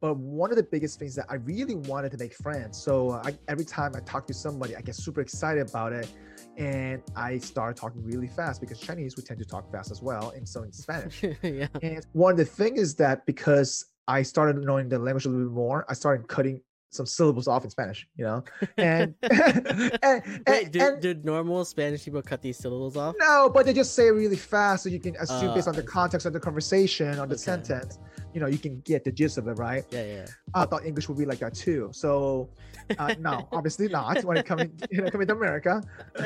But one of the biggest things that I really wanted to make friends. So every time I talk to somebody, I get super excited about it. And I start talking really fast because Chinese, we tend to talk fast as well. And so in Spanish. Yeah. And one of the things is that because I started knowing the language a little bit more, I started cutting some syllables off in Spanish, and Wait, and did normal Spanish people cut these syllables off? no, but they just say it really fast, so you can assume based on the I see. context of the conversation or the Okay. sentence, you can get the gist of it, right? Yeah. I thought English would be like that too. So, no, obviously not when it coming to America.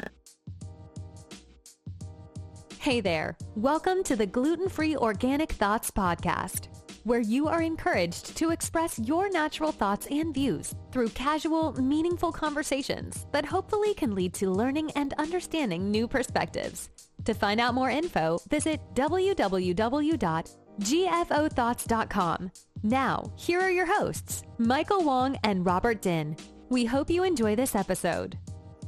Hey there. Welcome to the Gluten-Free Organic Thoughts Podcast, where you are encouraged to express your natural thoughts and views through casual, meaningful conversations that hopefully can lead to learning and understanding new perspectives. To find out more info, visit www.gfothoughts.com. Now, here are your hosts, Michael Wong and Robert Din. We hope you enjoy this episode.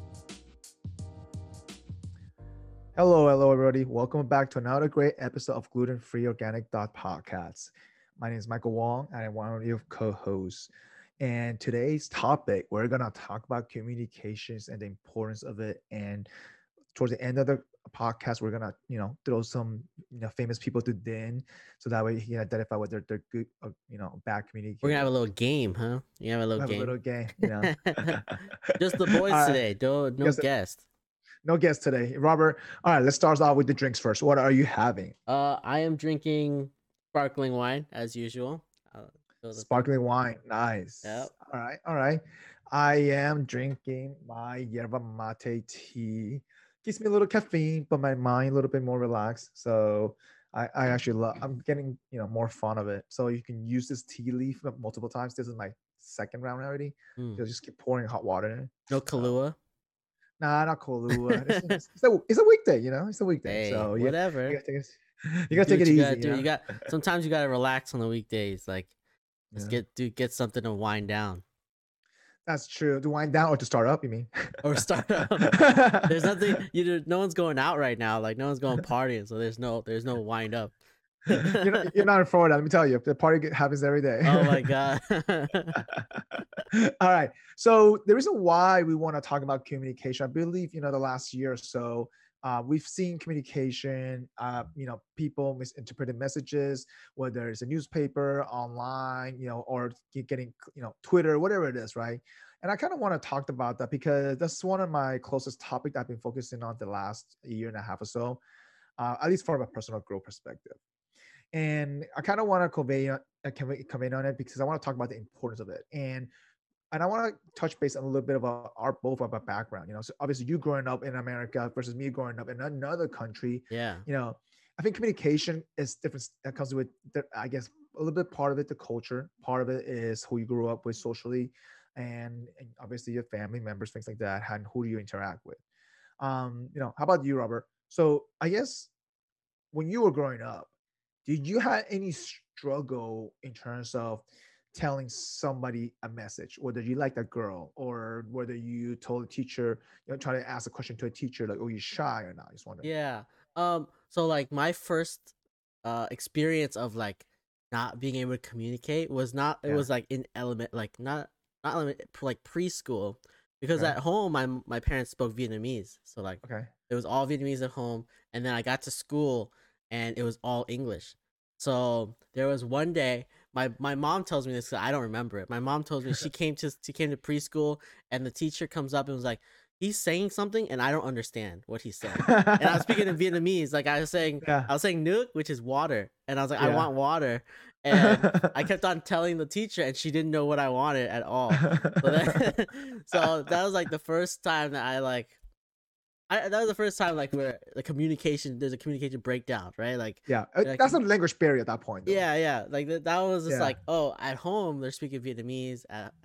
Hello, everybody. Welcome back to another great episode of Gluten-Free Organic Podcast. My name is Michael Wong, and I'm one of your co-hosts. And today's topic, we're gonna talk about communications and the importance of it. And towards the end of the podcast, we're gonna, throw some, famous people to Din, so that way he can identify whether they're good or, bad communicators. We're gonna have a little game, huh? You have a little game. A little game, Just the boys today. No guest. No guest today, Robert. All right, let's start off with the drinks first. What are you having? I am drinking sparkling wine as usual. Sparkling wine, nice. Yep. All right. I am drinking my yerba mate tea. Gives me a little caffeine, but my mind a little bit more relaxed. So I actually love. I'm getting more fun of it. So you can use this tea leaf multiple times. This is my second round already. You'll just keep pouring hot water in it. No Kahlua. Nah, not Kahlua. It's a weekday, It's a weekday. Hey, so whatever. You gotta take it easy. Sometimes you gotta relax on the weekdays. Like, let's get something to wind down. That's true. To wind down or to start up, you mean? Or start up. There's nothing. No one's going out right now. Like, no one's going partying, so there's no wind up. You're not in Florida. Let me tell you, the party happens every day. Oh my god. All right. So the reason why we want to talk about communication, I believe, the last year or so, we've seen communication, people misinterpreting messages, whether it's a newspaper, online, or getting, Twitter, whatever it is, right? And I kind of want to talk about that because that's one of my closest topics I've been focusing on the last year and a half or so, at least from a personal growth perspective. And I kind of want to convey on it because I want to talk about the importance of it. And I want to touch base on a little bit about both of our background. So obviously you growing up in America versus me growing up in another country. Yeah. I think communication is different. That comes with, I guess, a little bit part of it, the culture. Part of it is who you grew up with socially, and obviously your family members, things like that, and who do you interact with. How about you, Robert? So I guess when you were growing up, did you have any struggle in terms of telling somebody a message, whether you like that girl or whether you told a teacher, try to ask a question to a teacher, like, oh, you shy or not? Just wondering. Yeah. So like my first experience of like not being able to communicate was not, it was like in element, like not element, like preschool, because at home my parents spoke Vietnamese. So like it was all Vietnamese at home, and then I got to school and it was all English. So there was one day, my mom tells me this, 'cause I don't remember it. My mom tells me she came to preschool, and the teacher comes up and was like, he's saying something and I don't understand what he's saying. And I was speaking in Vietnamese, like I was saying nước, which is water, and I was like, I want water. And I kept on telling the teacher, and she didn't know what I wanted at all. So that was like the first time that that was the first time like where there's a communication breakdown, right? Like that's a language barrier at that point, though. Yeah. Like that was just like, oh, at home they're speaking Vietnamese,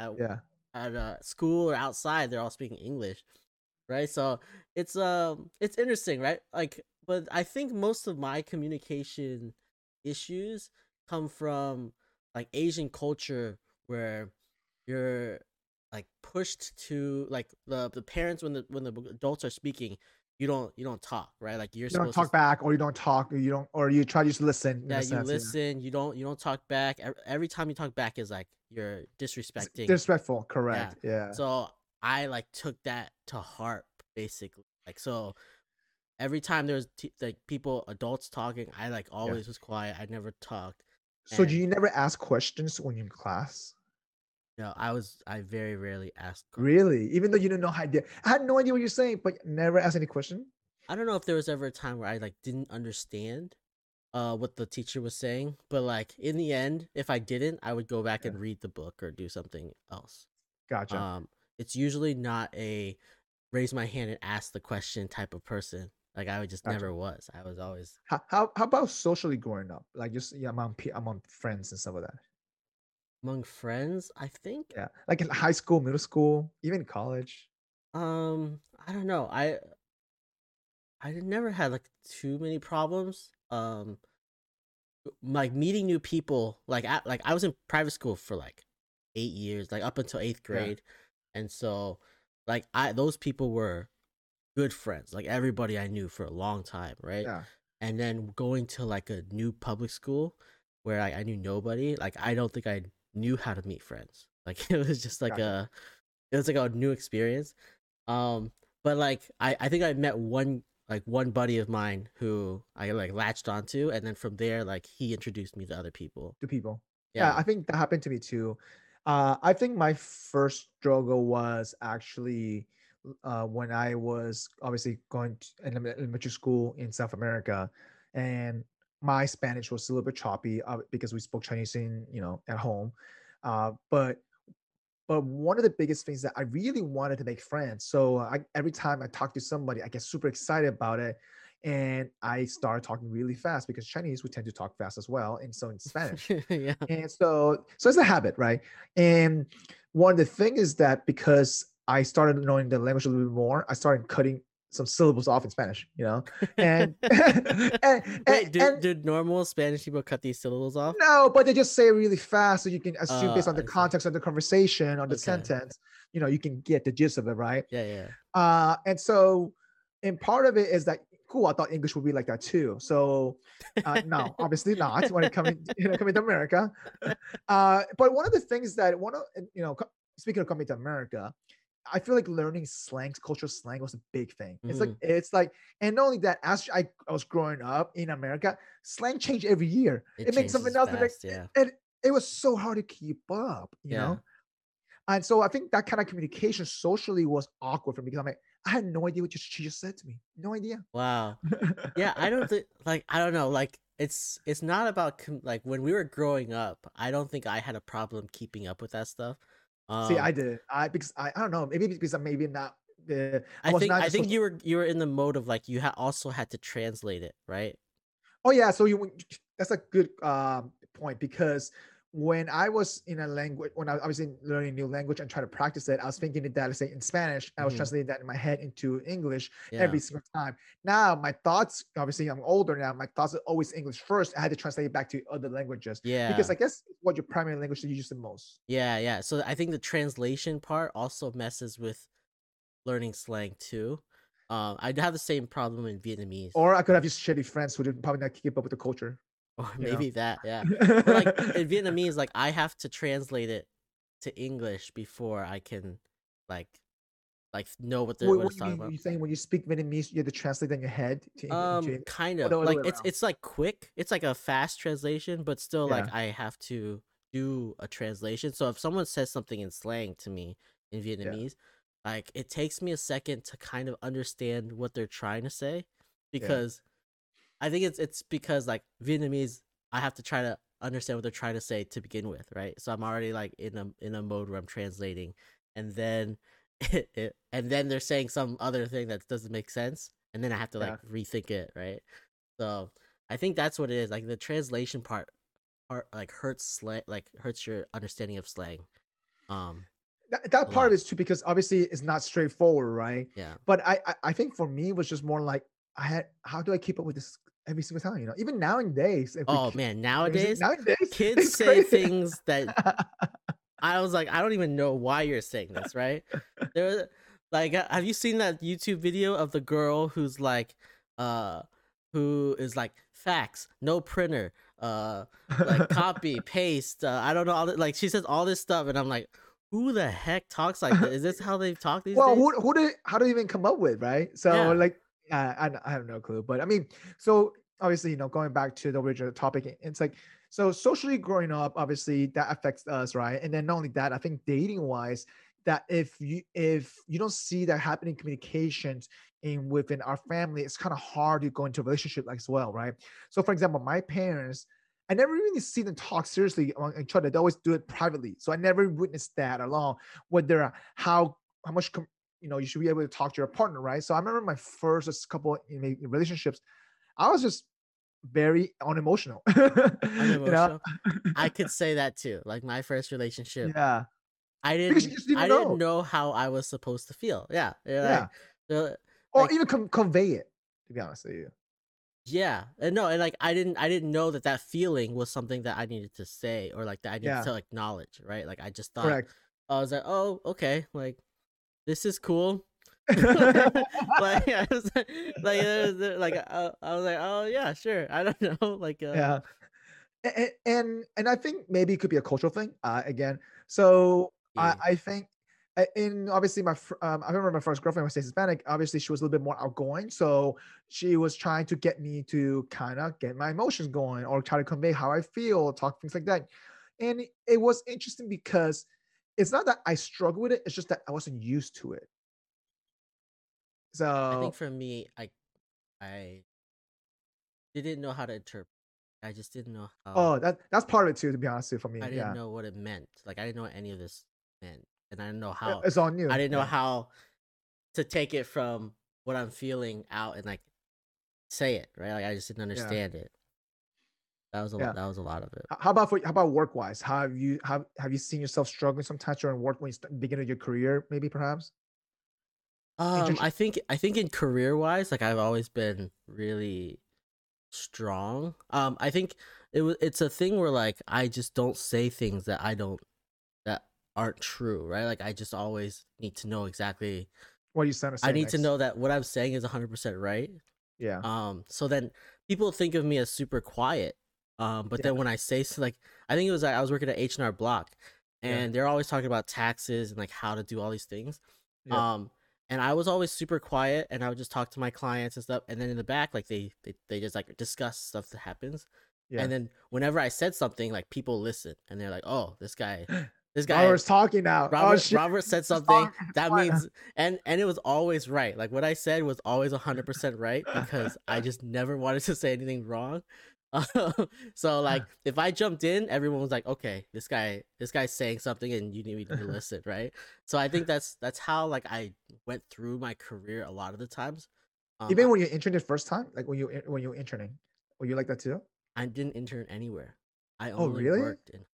at school or outside they're all speaking English, right? So it's interesting, right? Like, but I think most of my communication issues come from like Asian culture, where you're like pushed to, like, the parents, when the adults are speaking, you don't talk, right? Like you're You don't supposed talk to, back, or you don't talk, or you don't, or you try to just listen. In yeah, a you sense, yeah. listen, you don't talk back. Every time you talk back is like you're It's disrespecting. disrespectful, Yeah. correct? Yeah, So I like took that to heart basically. Like so every time there was like people adults talking, I like yeah. always was quiet. I never talked. So do And you never ask questions when you're in class? no, I very rarely asked questions. Really? Even though you didn't know how I had no idea what you're saying, but never ask any question? I don't know if there was ever a time where I like didn't understand what the teacher was saying, but like in the end, if I didn't, I would go back Yeah. and read the book or do something else. Gotcha. It's usually not a raise my hand and ask the question type of person. Like I would just Gotcha. never was. I was always How about socially growing up? Like just among friends and stuff like that. among friends. I think Yeah, like in high school, middle school, even college. I don't know. I never had like too many problems. Like meeting new people. Like I was in private school for like 8 years, like up until eighth Yeah, grade, and so like I those people were good friends. Like everybody I knew for a long time, right? yeah, And then going to like a new public school where I knew nobody. Like I don't think I knew how to meet friends. Like it was just like gotcha. it was like a new experience. Um, but like I think I met one buddy of mine who I like latched onto, and then from there like he introduced me to other people. To people. Yeah, Yeah. I think that happened to me too. I think my first struggle was actually when I was obviously going to an elementary school in South America, and my Spanish was a little bit choppy because we spoke Chinese in at home. But one of the biggest things that I really wanted to make friends. So every time I talk to somebody, I get super excited about it. And I start talking really fast because Chinese, we tend to talk fast as well. And so in Spanish. Yeah. And so it's a habit, right? And one of the things is that because I started knowing the language a little bit more, I started cutting some syllables off in Spanish, and Wait, and do normal Spanish people cut these syllables off? no, but they just say it really fast, so you can assume based on the I see. context of the conversation or the Okay. sentence, you can get the gist of it, right? Yeah. And so, and part of it is that cool. I thought English would be like that too. So, no, obviously not when it coming to America. But one of the things that speaking of coming to America, I feel like learning slang, cultural slang was a big thing. Mhm. It's like, and not only that, as I was growing up in America, slang changed every year. It makes something changes else, fast, yeah. and it was so hard to keep up, Yeah. And so I think that kind of communication socially was awkward for me because I'm like, I had no idea what she just said to me. No idea. Wow. Yeah, I don't think like I don't know, like it's not about like when we were growing up, I don't think I had a problem keeping up with that stuff. See, I Um did. Because I don't know. Maybe because I'm maybe not the. I I was think not I the think social. you were in the mode of like you also had to translate it, right? Oh yeah. So that's a good point because when I was in a language, when I was learning a new language and trying to practice it, I was thinking that, let's say in Spanish, I was Mhm. translating that in my head into English Yeah. every single time. Now my thoughts, obviously I'm older now, my thoughts are always English first. I had to translate it back to other languages because Yeah. I guess what your primary language that you use the most. Yeah. So I think the translation part also messes with learning slang too. I'd have the same problem in Vietnamese. Or I could have just shitty friends who didn't probably not keep up with the culture. Or you know? maybe that, yeah. But like in Vietnamese, like I have to translate it to English before I can like know what What it's do you talking mean? about. You saying when you speak Vietnamese, you have to translate in your head to English, Kind or of the other like way around? it's like quick. It's like a fast translation, but still Yeah, like I have to do a translation. So if someone says something in slang to me in yeah, Vietnamese, like it takes me a second to kind of understand what they're trying to say, yeah, because I think it's because like Vietnamese, I have to try to understand what they're trying to say to begin with, right? So I'm already like in a mode where I'm translating, and then and then they're saying some other thing that doesn't make sense, and then I have to yeah. like rethink it, right? So I think that's what it is. Like the translation part like hurts like hurts your understanding of slang, um, That a part lot. is too because obviously it's not straightforward, right? Yeah. But I think for me it was just more like how do I keep up with this every single time? Even nowadays, if we Oh man, nowadays nowadays kids it's say crazy. things that I was like, I don't even know why you're saying this, right? There was Like, have you seen that YouTube video of the girl who's like, who is like fax, no printer, like copy, paste, I don't know, like she says all this stuff, and I'm like, who the heck talks like this? Is this how they talk these Well, days? how do you even come up with, right? So Yeah. like, I have no clue, but I mean, so obviously, going back to the original topic, it's like, so socially growing up, obviously that affects us, right? And then not only that, I think dating wise, that if you don't see that happening communications in within our family, it's kind of hard to go into a relationship like as well, right? So for example, my parents, I never really see them talk seriously on each other. They always do it privately. So I never witnessed that along, whether how much you should be able to talk to your partner, right? So I remember my first couple relationships, I was just very unemotional. Unemotional. I could say that too. Like my first relationship, Yeah. I Because you didn't just didn't I know. didn't know how I was supposed to feel. Yeah. Yeah. Like, Or like, even convey it, to be honest with you. yeah, and no, and like I didn't know that feeling was something that I needed to say, or like that I needed Yeah. to acknowledge, right? Like I just thought, Correct. I was like, oh, okay, like this is cool. Like I was I was like, oh yeah, sure. I don't know, like Yeah. And I think maybe it could be a cultural thing. Again, so yeah. I think in obviously I remember my first girlfriend was Hispanic. Obviously, she was a little bit more outgoing, so she was trying to get me to kind of get my emotions going or try to convey how I feel, talk things like that. And it was interesting because it's not that I struggle with it; it's just that I wasn't used to it. I think So for me, I didn't know how to interpret. I just didn't know how. oh, that's part of it too. To be honest with you, for I me, didn't yeah, know what it meant. Like I didn't know what any of this meant, and I didn't know how. it's on I you. didn't know Yeah, how to take it from what I'm feeling out and like say it, right? Like I just didn't yeah, understand it. That was a lot. yeah. That was a lot of it. How about work wise? Have you seen yourself struggling sometimes during work when you begin your career? Maybe perhaps. Internship. I think in career wise, like I've always been really strong. I think it's a thing where like I just don't say things that aren't true, right? Like I just always need to know exactly. What you sound I saying need to next? know that what I'm saying is 100% right. Yeah, So then people think of me as super quiet. But yeah, then when I say so, like I think it was I was working at H&R Block, yeah, and they're always talking about taxes and like how to do all these things. yeah, Um, and I was always super quiet, and I would just talk to my clients and stuff. And then in the back, like they just like discuss stuff that happens. yeah. And then whenever I said something, like people listen, and they're like, "Oh, this guy, Robert's talking now. Oh Robert, shit! Robert said He's something talking. that means," and it was always right. Like what I said was always 100% right because I just never wanted to say anything wrong. So like if I jumped in, everyone was like, okay, this guy's saying something and you need to listen, right? So I think that's how like I went through my career a lot of the times. Even when you interned the first time, like when you were interning, were you like that too? I didn't intern anywhere. I Oh only really? worked in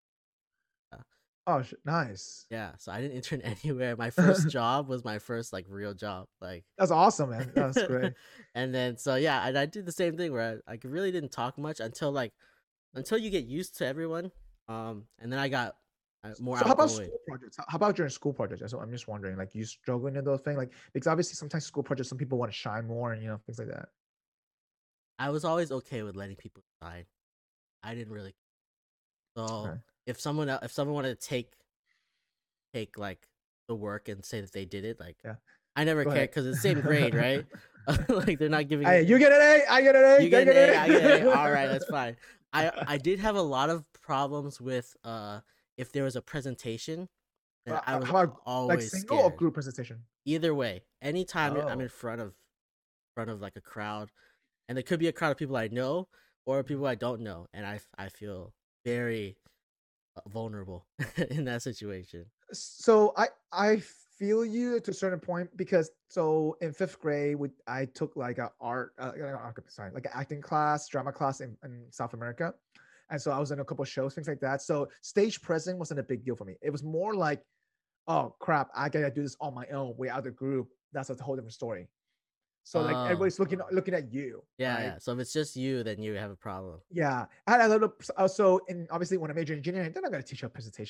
Oh, nice. yeah, so I didn't intern anywhere. My first job was my first like real job, like That's awesome, man. That's great. and then so yeah, and I did the same thing where I really didn't talk much until you get used to everyone. And then I got more So how about outgoing. school projects? How about during school projects? So I'm just wondering, like, you struggling in those things, like, because obviously sometimes school projects, some people want to shine more, and things like that. I was always okay with letting people decide. I didn't really. So Okay. if someone wanted to take like the work and say that they did it, like Yeah. I never Go cared ahead. because it's the same grade, right? Like they're not giving. Hey, you get an A, I get an A, You get an A, I get an A. All right, that's fine. I did have a lot of problems with if there was a presentation, then I was How about like always single or scared. group presentation? Either way, anytime I'm Oh, in front of like a crowd, and there could be a crowd of people I know or people I don't know, and I feel very vulnerable in that situation. so I feel you to a certain point because so in fifth grade, I took like a art, sorry, like an acting class, drama class in South America, and so I was in a couple of shows, things like that. So stage presence wasn't a big deal for me. It was more like, oh crap, I gotta do this on my own without the group. That's a whole different story. So like Oh, everybody's looking at you, yeah, right? yeah. So if it's just you, then you have a problem. Yeah, I had a little. So in obviously when I major in engineering, they're not gonna teach you a presentation.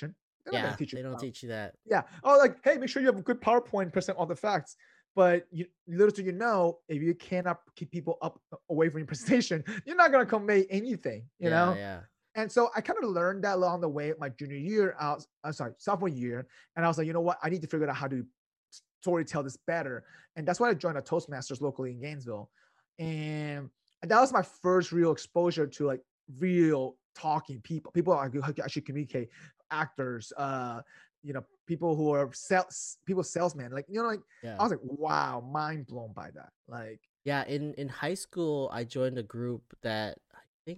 They're not gonna Yeah, teach you they don't about. teach you that. Yeah. Oh, like, hey, make sure you have a good PowerPoint, present all the facts. But you, little do you know, if you cannot keep people up away from your presentation, you're not gonna convey anything. Yeah, yeah. And so I kind of learned that along the way my junior year. Sophomore year, and I was like, you know what, I need to figure out how to story tell this better. And that's why I joined a Toastmasters locally in Gainesville, and that was my first real exposure to like real talking people who could actually communicate, actors, people who are salesmen, like like I Yeah. was like, wow, mind blown by that. Like, Yeah, in high school I joined a group that I think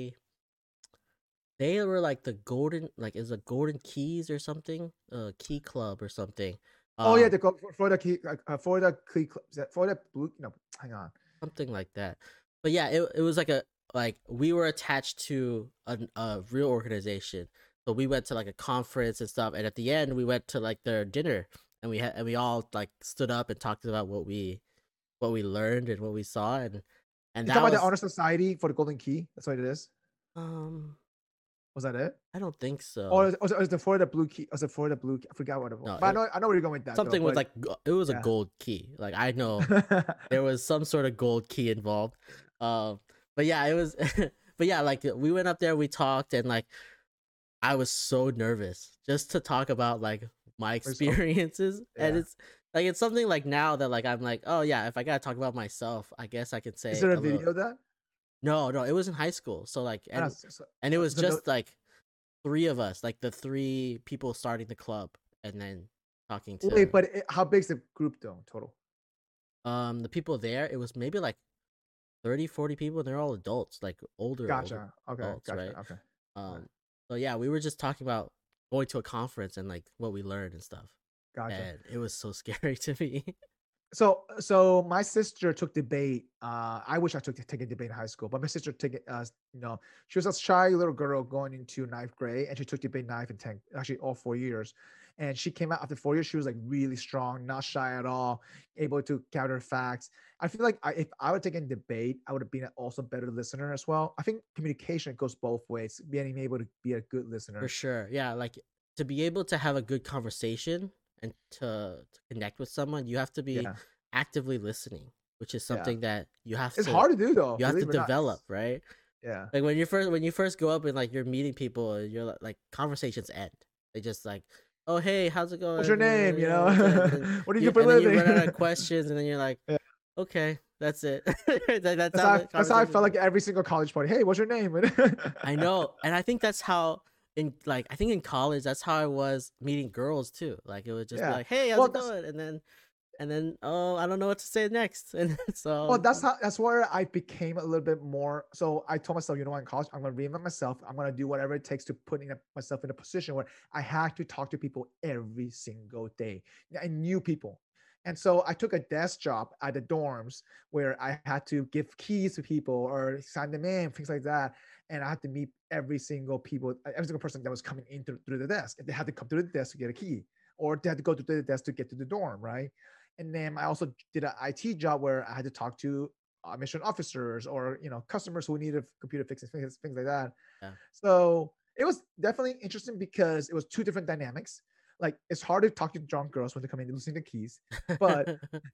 they were like the golden, like is a golden keys or something, key club or something. oh yeah, Um the for the key, for the key, for the blue, no, hang on. something like that. But yeah, it was like a, like we were attached to a real organization. So we went to like a conference and stuff, and at the end we went to like their dinner, and we all like stood up and talked about what we learned and what we saw, and You that talking about the was honor society for the golden key? That's what it is. um Was that it? I don't think Or so. is it for the blue key? Was it for the blue key? I forgot what it was. No, But I know where you're going with that though. something with But like it was a yeah. gold key. Like I know there was some sort of gold key involved. But yeah, it was. But yeah, like we went up there, we talked, and like I was so nervous just to talk about like my experiences, and Yeah. it's something like now that like I'm like, oh yeah, if I gotta talk about myself, I guess I can say Is there a a little. video of that? No, no, it was in high school, so like I know, and it was so no, just like three of us, like the three people starting the club, and then talking wait, to but how big's the group though total? the people there. It was maybe like 30, 40 people, and they're all adults, like older Gotcha. Okay. adults, right? Gotcha. Okay. Alright. So yeah, we were just talking about going to a conference and like what we learned and stuff. Gotcha. And it was so scary to me. So my sister took debate. I wish I took take a debate in high school, but my sister took it. She was a shy little girl going into ninth grade, and she took debate ninth and 10th, actually all 4 years. And she came out after 4 years. She was like really strong, not shy at all, able to counter facts. I feel like if I would take a debate, I would have been also better listener as well. I think communication goes both ways, being able to be a good For listener. sure. Yeah, like to be able to have a good conversation and to connect with someone, you have to be Yeah, actively listening, which is yeah. something that It's hard to do though, you have to believe it or not. develop, right? Yeah. Like when you first go up and like you're meeting people, and you're like conversations end. They just like, oh hey, how's it going? What's your name? You know, what's it? And then What do you do for a and then you living? run out of questions, and then you're like, Yeah. okay, that's it. that's That's how how, the that's how I conversation felt ends. like every single college party. Hey, what's your name? I know, and I think that's how I think in college that's how I was meeting girls too. Like it would just be Yeah. like, hey, how's Well, it going? And then oh, I don't know what to say next, and so that's where I became a little bit more. So I told myself, you know what, in college, I'm gonna reinvent myself. I'm gonna do whatever it takes to put myself in a position where I had to talk to people every single day. I knew people. And so I took a desk job at the dorms where I had to give keys to people or sign them in, things like that. And I had to meet every single person that was coming in through the desk. They had to come through the desk to get a key, or they had to go to the desk to get to the dorm, right? And then I also did an IT job where I had to talk to mission officers or customers who needed computer fixes, things like that. yeah, So it was definitely interesting because it was two different dynamics. Like it's hard to talk to drunk girls when they come in losing the keys, but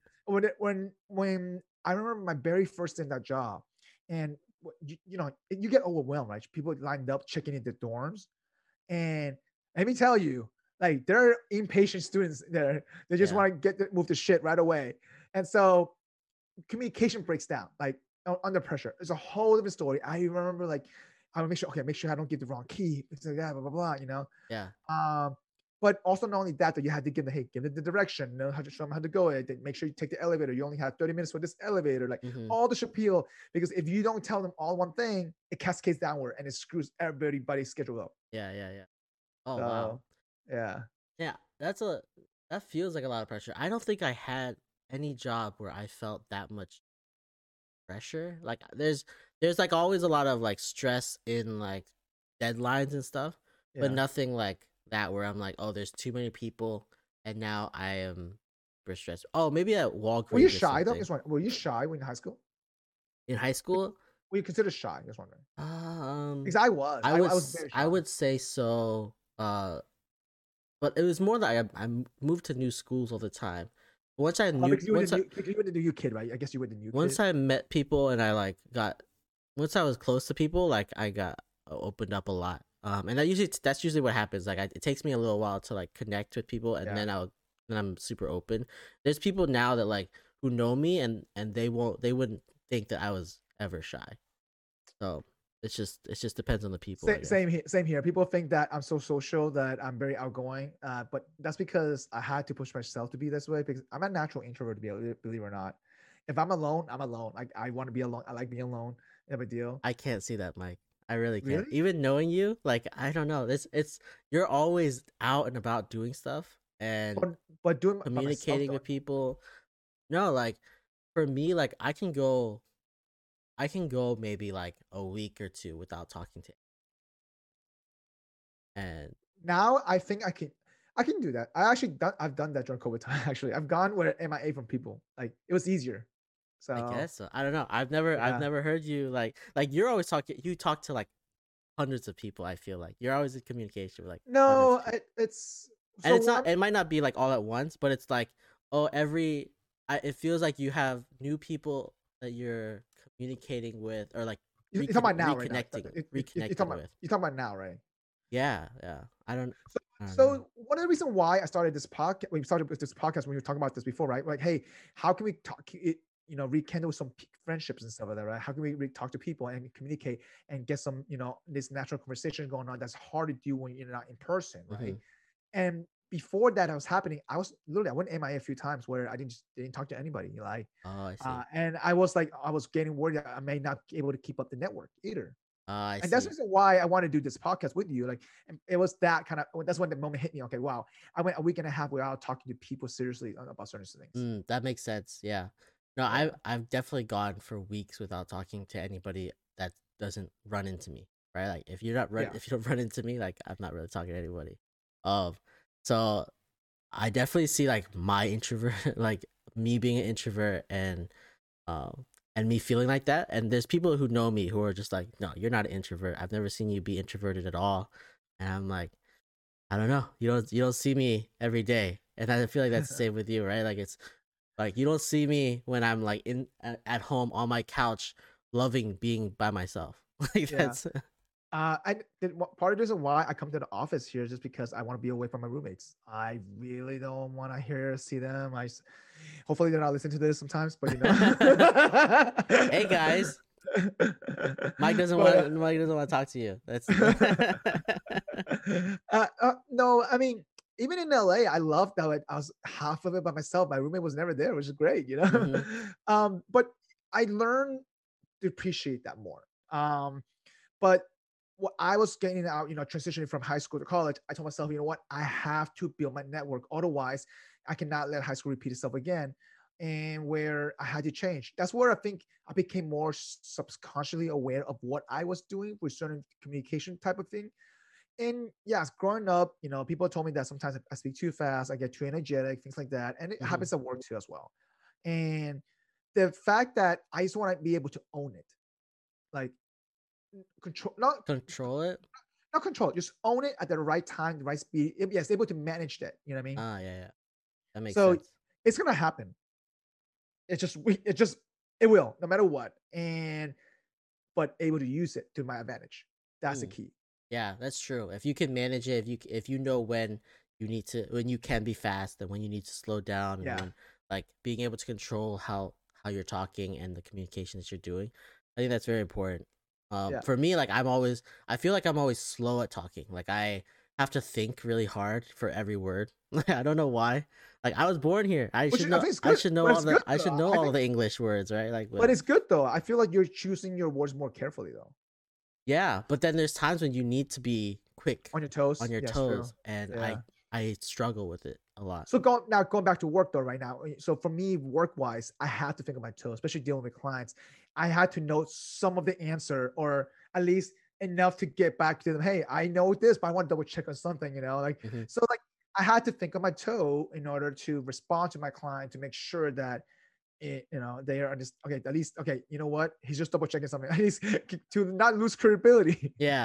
when I remember my very first day in that job, and you get overwhelmed, right? People lined up checking in the dorms, and let me tell you, like there are impatient students there. They just yeah, want to move the shit right away, and so communication breaks down like under pressure. It's a whole different story. I remember like I would make sure I don't give the wrong key, things like that, blah blah blah. yeah, Um, but also not only that you had to give them the direction, know how to show them how to go it. Make sure you take the elevator. You only have 30 minutes for this elevator, like hmm, all the spiel. Because if you don't tell them all one thing, it cascades downward and it screws everybody's schedule up. yeah, yeah, yeah. Oh wow, So yeah. yeah. That feels like a lot of pressure. I don't think I had any job where I felt that much pressure. Like there's like always a lot of like stress in like deadlines and stuff, but Yeah. nothing like that where I'm like, oh, there's too many people, and now I am super stressed. Oh, maybe at Were you Walgreens or shy though? something. Were you shy when in high school? In high school, Were you considered shy? Just wondering. um, Because I was. I was very I shy. would say so. But it was more that I moved to new schools all the time. Once I knew, Because you were the new kid, right? I guess you were the new once kid. I met people and I like got, once I was close to people, like I got opened up a lot. And that's usually what happens. Like it takes me a little while to like connect with people, and Yeah. then I'm super open. There's people now that like who know me, and they wouldn't think that I was ever shy. So it just depends on the people. Same here. People think that I'm so social, that I'm very outgoing, but that's because I had to push myself to be this way, because I'm a natural introvert, believe it or not. If I'm alone, I'm alone. I want to be alone. I like being alone. No big deal. I can't see that, Mike. I really can't. Really? Even knowing you, like I don't know. It's you're always out and about doing stuff and But doing by myself, communicating though. with people. No, like for me, like I can go maybe like a week or two without talking to. And Now I think I can do that. I've done that during COVID time. Actually, I've gone where MIA from people. Like it was easier. I So guess so. I don't know. I've yeah. never heard you like you're always talking. You talk to like hundreds of people. I feel like you're always in communication with like hundreds No, of people. it's And so it's not. one. It might not be like all at once, but it's like oh it feels like you have new people that you're communicating with, or like You're talking about now, right now. reconnecting with. You're talking about now, right? Yeah, yeah. I don't know. So one of the reasons why I started this podcast, we started with this podcast when we were talking about this before, right? Like, hey, how can we talk? Rekindle some friendships and stuff like that, right? How can we talk to people and communicate and get some, this natural conversation going on that's hard to do when you're not in person, right? Mhm. And before that was happening, I went MIA a few times where I didn't talk to anybody, like, Oh, I see. and I was getting worried that I may not be able to keep up the network either. Oh, I And that's see. the reason why I want to do this podcast with you. Like, and it was that's when the moment hit me. Okay, wow, I went a week and a half without talking to people seriously about certain things. That makes sense. Yeah. No, Yeah, I've definitely gone for weeks without talking to anybody that doesn't run into me. Right? Like yeah, if you don't run into me, like I'm not really talking to anybody. Um, so I definitely see like my introvert, like me being an introvert, and me feeling like that. And there's people who know me who are just like, no, you're not an introvert. I've never seen you be introverted at all. And I'm like, I don't know. You don't see me every day, and I feel like that's the same with you, right? Like it's like you don't see me when I'm like at home on my couch, loving being by myself. Like yeah. that's Part of the reason why I come to the office here is just because I want to be away from my roommates. I really don't want to see them. Hopefully they're not listening to this sometimes, but hey guys, Mike doesn't But, want to talk to you. That's no, I mean, even in LA, I loved that I was half of it by myself. My roommate was never there, which is great, Mhm. But I learned to appreciate that more. But what I was getting out, transitioning from high school to college, I told myself, you know what, I have to build my network. Otherwise, I cannot let high school repeat itself again. And where I had to change. That's where I think I became more subconsciously aware of what I was doing with certain communication type of thing. And yes, growing up, people told me that sometimes I speak too fast, I get too energetic, things like that. And it Mhm. happens at work too as well. And the fact that I just want to be able to own it, like control, Control it. not control, just own it at the right time, the right speed. Yes, able to manage that. You know what I mean? Ah, yeah, yeah. That makes So sense. it's gonna happen. It will, no matter what. But able to use it to my advantage. That's the Mm. key. Yeah, that's true. If you can manage it, if you know when when you can be fast and when you need to slow down, and Yeah. when like being able to control how you're talking and the communication that you're doing, I think that's very important. Yeah. For me, like I feel like I'm always slow at talking. Like I have to think really hard for every word. I don't know why. Like I was born here. I Which should I know. think is I good. should know But all it's the. good I though. should know I all think the English words, right? Like, but it's good though. I feel like you're choosing your words more carefully though. yeah, but then there's times when you need to be quick On your toes. on your Yes, true. toes, and Yeah. I struggle with it a lot. So going back to work though, right now. So for me, work wise, I had to think of my toes, especially dealing with clients. I had to know some of the answer, or at least enough to get back to them. Hey, I know this, but I want to double check on something, like, Hmm. so like I had to think of my toe in order to respond to my client, to make sure that they are just okay. At least, okay, you know what? He's just double checking something. At least to not lose credibility. Yeah,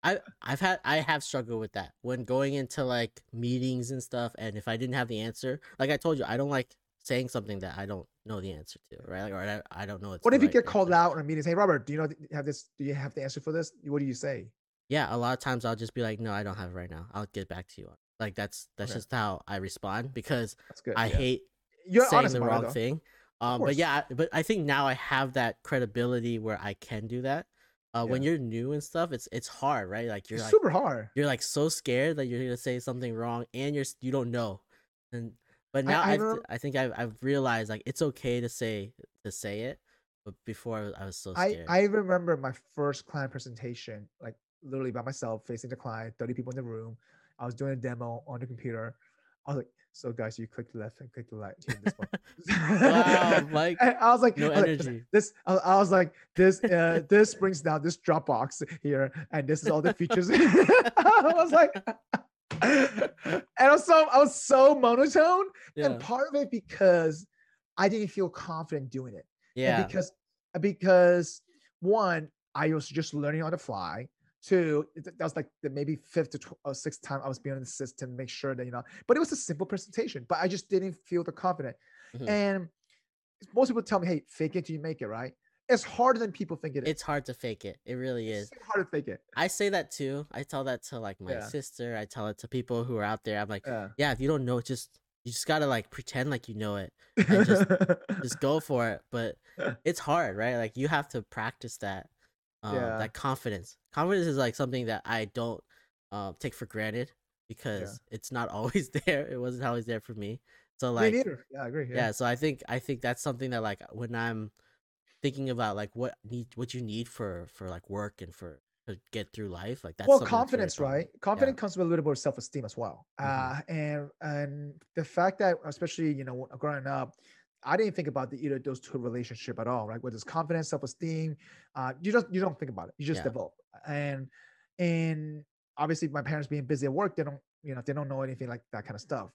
I have struggled with that when going into like meetings and stuff, and if I didn't have the answer, like I told you, I don't like saying something that I don't know the answer to, right? Like, or I don't know it's What the if you right get called answer. out in a meeting? Hey, Robert, do you know have this? Do you have the answer for this? What do you say? Yeah, a lot of times I'll just be like, no, I don't have it right now. I'll get back to you. Like that's Okay, just how I respond because that's good. I Yeah, hate you're saying honest the about it wrong though. thing. Of But course. yeah, but I think now I have that credibility where I can do that. When Yeah, you're new and stuff, it's hard, right? Like it's super hard. you're like so scared that you're gonna say something wrong, and you don't know. And but now I remember. I think I've realized like it's okay to say it, but before I was so scared. I remember my first client presentation, like literally by myself, facing the client, 30 people in the room. I was doing a demo on the computer. I was like, so guys, you click the left and click the right here in this one. Wow, Mike, And no I was like, energy. I was like, this brings down this Dropbox here, and this is all the features. I was like, and I was so monotone, and Yeah, part of it because I didn't feel confident doing it, and yeah, because one, I was just learning on the fly. Two, that was like the maybe fifth to sixth time I was being on the system to make sure that But it was a simple presentation, but I just didn't feel the confident. mhm. And most people tell me, "Hey, fake it till you make it." Right? It's harder than people think it It's is. hard to fake it. It really It's is. so hard to fake it. I say that too. I tell that to like my Yeah, sister. I tell it to people who are out there. I'm like, yeah. yeah, if you don't know, you just gotta like pretend like you know it, and just go for it. But it's hard, right? Like you have to practice that, Yeah, that confidence. Confidence is like something that I don't take for granted yeah. because it's not always there. It wasn't always there for me. So Me like, neither. Yeah, I agree. Yeah. yeah. So I think that's something that like when I'm thinking about like what you need for like work and for to get through life, like that's Well, something that's very confidence, important. right? Yeah. Confidence comes with a little bit of self-esteem as well. Hmm. And the fact that, especially growing up, I didn't think about either of those two relationship at all, right? Whether it's confidence, self-esteem, you don't think about it. You just Yeah. develop. And and obviously, my parents being busy at work, they don't know anything like that kind of stuff.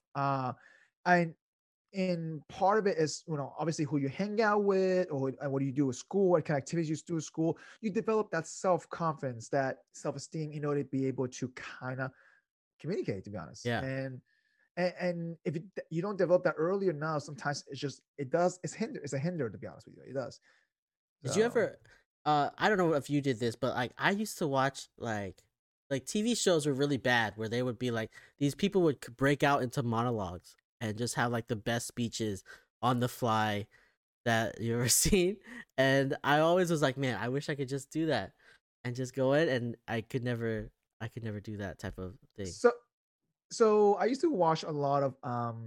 And part of it is obviously who you hang out with, or what do you do at school, what kind of activities you do at school. You develop that self-confidence, that self-esteem in order to be able to kind of communicate, to be honest. Yeah. And if you don't develop that earlier now, sometimes it's a hinder, to be honest with you. It does. Did you So ever I don't know if you did this, but like I used to watch like TV shows were really bad where they would be like these people would break out into monologues and just have like the best speeches on the fly that you ever seen. And I always was like, man, I wish I could just do that and just go in, and I could never do that type of thing. so so I used to watch a lot of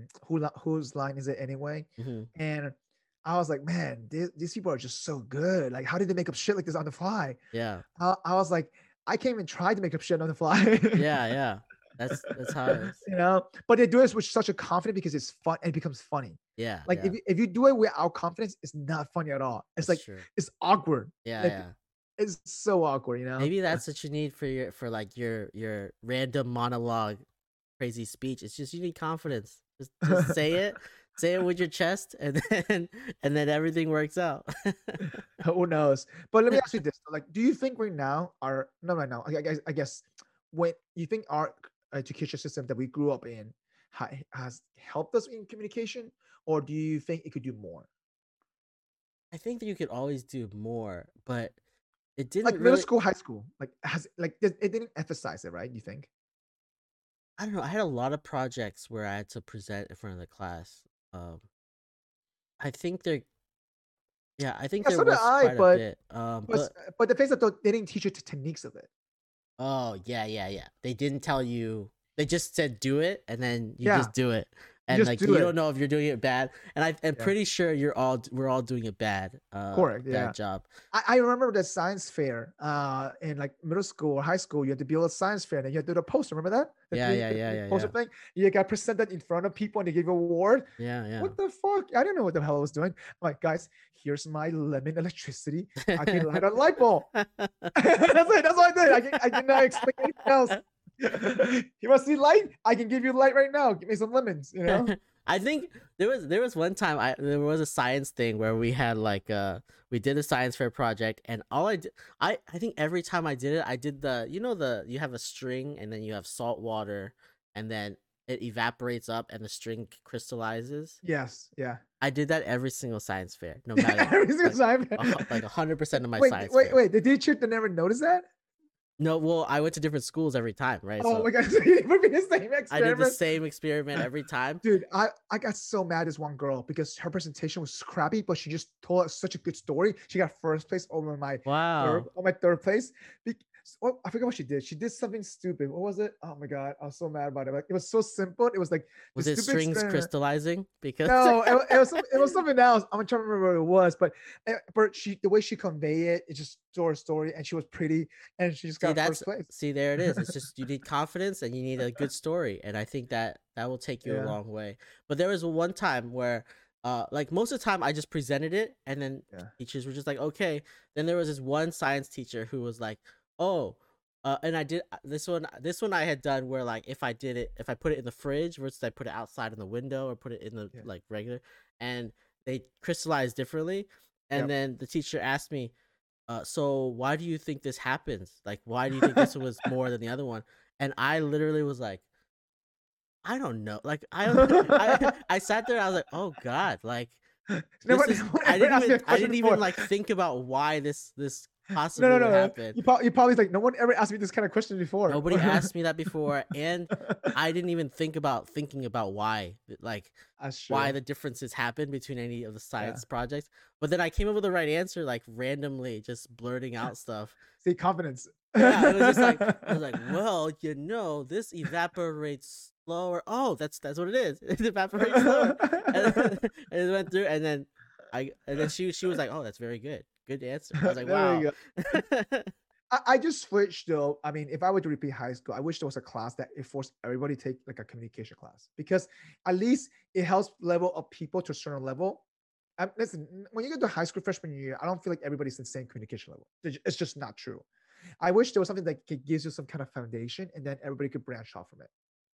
whose line is it anyway, Hmm. and I was like, man, these people are just so good. Like, how did they make up shit like this on the fly? Yeah. I was like, I can't even try to make up shit on the fly. Yeah, yeah. That's how it is. But they do this with such a confidence because it's fun and it becomes funny. Yeah, Like yeah. if you do it without confidence, it's not funny at all. It's That's like true. it's awkward. Yeah, Like yeah. it's so awkward. Maybe that's what you need for like your random monologue crazy speech. It's just you need confidence. Just say it with your chest, and then everything works out. Who knows? But let me ask you this: like, do you think right now, our not right now? I guess when you think our education system that we grew up in has helped us in communication, or do you think it could do more? I think that you could always do more, but it didn't Like middle really. school, high school, like it didn't emphasize it, right? You think? I don't know. I had a lot of projects where I had to present in front of the class. Um, I think there, yeah, I think Yeah, there so did was I, quite a bit. but but the things that they didn't teach you the techniques of it. Oh, yeah, yeah, yeah. They didn't tell you. They just said do it, and then you Yeah, just do it, you and just like do you it. don't know if you're doing it bad. And I'm Yeah, pretty sure we're all doing it bad. correct. Yeah. Bad job. I remember the science fair in like middle school or high school. You had to build a science fair and then you had to do the poster. Remember that? Yeah, yeah, yeah, The yeah, poster yeah, thing? You got presented in front of people and they gave you an award. yeah, yeah. What the fuck? I didn't know what the hell I was doing. I'm like, guys, here's my lemon electricity. I can light a light bulb. That's it. That's what I did. I did not explain anything else. You want to see light? I can give you light right now. Give me some lemons. You know. I think there was one time there was a science thing where we had like we did a science fair project, and all I did I think every time I did it, I did the you have a string and then you have salt water and then it evaporates up and the string crystallizes. Yes. Yeah. I did that every single science fair, no matter Every single time. like 100% of my Wait, science wait, fair. wait. The teacher that never noticed that? No, well, I went to different schools every time, right? Oh So my god! So you would be the same experiment. I did the same experiment every time. Dude, I got so mad at this one girl because her presentation was crappy, but she just told us such a good story. She got first place over my Wow. third place. I forget what she did. She did something stupid. What was it? Oh my god, I was so mad about it. Like, it was so simple. It was like, was it strings crystallizing? Because no, it was something else. I'm trying to remember what it was, but the way she conveyed it, it just told her story, and she was pretty, and she just got first place. See, there it is. It's just you need confidence and you need a good story, and I think that will take you a long way. But there was one time where like most of the time I just presented it, and then teachers were just like, okay. Then there was this one science teacher who was like, oh, and I did this one I had done where like if I put it in the fridge versus I put it outside in the window or put it in the like regular, and they crystallize differently. And then the teacher asked me, so why do you think this happens? Like, why do you think this was more than the other one? And I literally was like, I don't know. Like, I sat there, I was like, oh God, like, I didn't even like think about why this possibly would happen. You probably like, no one ever asked me this kind of question before. Nobody asked me that before, and I didn't even think about why, like, why the differences happen between any of the science projects. But then I came up with the right answer, like randomly, just blurting out stuff. See, confidence. Yeah, it was just like, I was like, well, this evaporates slower. Oh, that's what it is. It evaporates slower. And it went through, and then she was like, oh, that's very good. Good answer. I was like, wow. I just switched though. I mean, if I were to repeat high school, I wish there was a class that it forced everybody to take like a communication class, because at least it helps level up people to a certain level. Listen, when you get to high school freshman year, I don't feel like everybody's in the same communication level. It's just not true. I wish there was something that gives you some kind of foundation, and then everybody could branch off from it.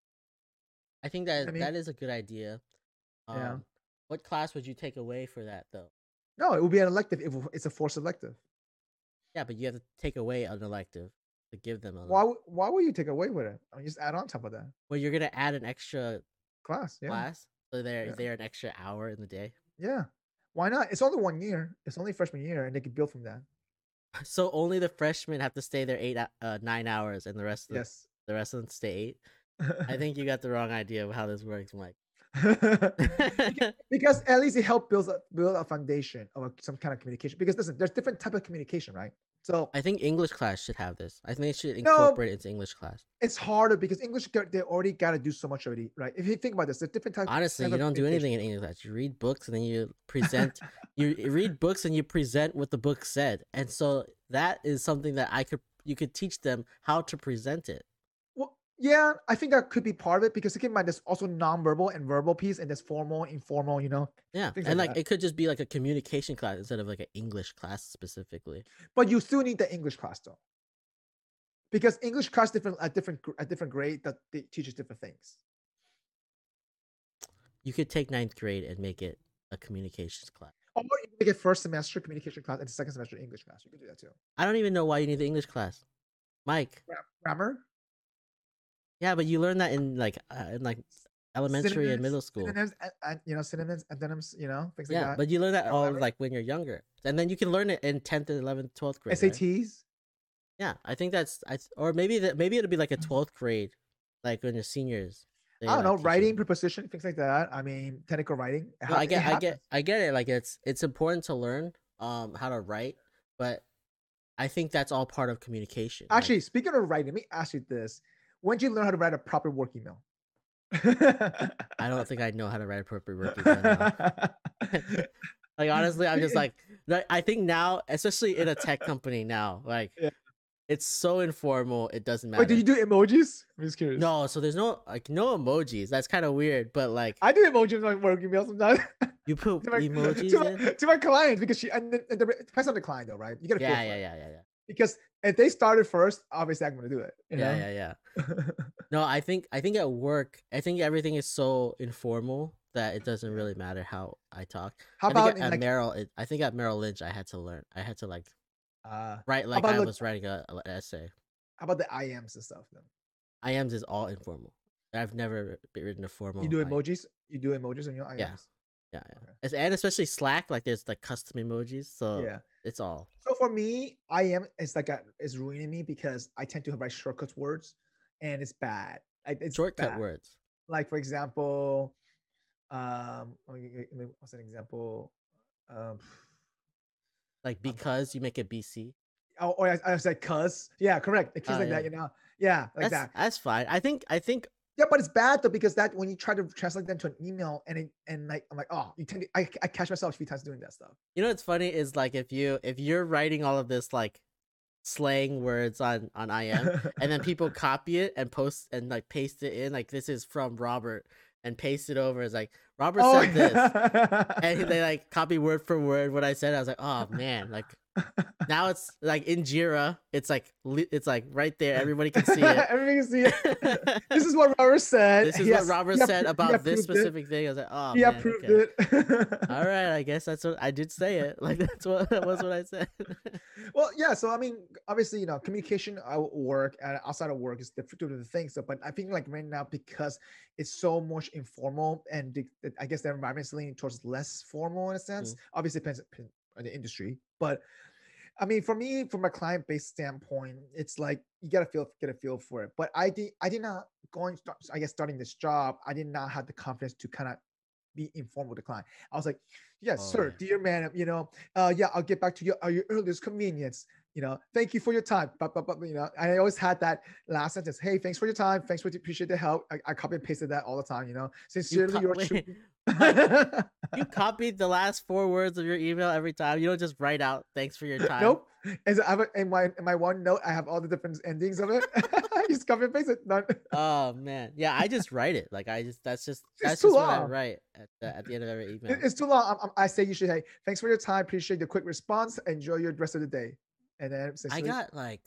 I think that is a good idea. What class would you take away for that though? No, it would be an elective if it's a forced elective. Yeah, but you have to take away an elective to give them a. Why would you take away with it? I mean, just add on top of that. Well, you're gonna add an extra class, so they're an extra hour in the day. Yeah, why not? It's only 1 year. It's only freshman year, and they can build from that. So only the freshmen have to stay there 9 hours, and the rest of them stay 8. I think you got the wrong idea of how this works, Mike. Because at least it helps build a foundation of some kind of communication. Because listen, there's different type of communication, right? So I think English class should have this. I think they should incorporate it into English class. It's harder because English, they already got to do so much already, right? If you think about this, there's different types. Honestly, you don't do anything in English class. You read books and then you present. You read books and you present what the book said, and so that is something that you could teach them how to present it. Yeah, I think that could be part of it, because keep in mind there's also nonverbal and verbal piece, and there's formal, informal, Yeah, and like it could just be like a communication class instead of like an English class specifically. But you still need the English class though, because English class at different grade that they teaches different things. You could take 9th grade and make it a communications class. Or you can make it first semester communication class and second semester English class. You can do that too. I don't even know why you need the English class, Mike. Grammar. Yeah, but you learn that in like elementary synonyms, and middle school. Synonyms, and synonyms, antonyms, things like that. Yeah, but you learn that all like when you're younger, and then you can learn it in 10th, 11th, 12th grade. SATs. Right? Yeah, I think or maybe it'll be like a 12th grade, like when you're seniors. I don't know, writing, preposition, things like that. I mean, technical writing. No, I get it. Like it's important to learn how to write, but I think that's all part of communication. Actually, speaking of writing, let me ask you this. When did you learn how to write a proper work email? I don't think I know how to write a proper work email. Like, honestly, I'm just like, I think now, especially in a tech company now, like, it's so informal, it doesn't matter. Wait, did you do emojis? I'm just curious. No, so there's no emojis. That's kind of weird, but like, I do emojis in my work email sometimes. You put emojis to my clients, because it depends on the client though, right? You gotta yeah. Because if they started first, obviously I'm gonna do it. You know? Yeah. No, I think at work, I think everything is so informal that it doesn't really matter how I talk. How I think about in at like Merrill, I think at Merrill Lynch, I had to learn. I had to like how write like about I like was writing an essay. how about the IMs and stuff then? IMs is all informal. I've never written a You formal. do emojis? You do emojis in your Yeah, IMs? yeah. Okay. And especially Slack, like there's like custom emojis, so Yeah. it's all. So for me, IM is like is ruining me because I tend to write shortcut words, and it's bad. It's Shortcut bad. words. Like for example, what's an example? Um, Like because you make it BC. oh, or I said cuz. Yeah, correct. It feels like that, Yeah. you know. Yeah, like that. That's fine. I think Yeah, but it's bad though because that when you try to translate them to an email and like I'm like, oh, you tend to I catch myself a few times doing that stuff. you know what's funny is like if you're writing all of this like slang words on IM and then people copy it and post and like paste it in, like this is from Robert, and paste it over as like Robert Oh, said this, and they like copy word for word what I said. I was like, oh man, like now it's like in Jira, it's like right there, everybody can see it. Everybody can see it. This is what Robert said. This is what Robert said about this specific thing. I was like, oh he man, approved okay. it. All right, I guess that's what I did say it. Like that was what I said. Well, yeah. So I mean, obviously, you know, communication at work and outside of work is different things. So, but I think like right now because it's so much informal, and I guess the environment is leaning towards less formal in a sense. Obviously, it depends on the industry, but I mean, for me, from a client-based standpoint, it's like you gotta get a feel for it. But I did not starting this job, I did not have the confidence to kind of be informed with the client. I was like, yes, Oh, sir, yeah. dear man, you know, yeah, I'll get back to you at your earliest convenience. You know, thank you for your time. But you know, I always had that last sentence. Hey, thanks for your time. Thanks for appreciate the help. I copy and pasted that all the time. You know, sincerely, yours. Mike, you copied the last 4 words of your email every time. You don't just write out "thanks for your time." Nope. And so in my OneNote, I have all the different endings of it. I just copy and paste it. None. Oh man, yeah. I just write it. Like that's just It's too what I long. write at the end of every email. It's too long. I say you should say thanks for your time. Appreciate the quick response. Enjoy your rest of the day. And then I got like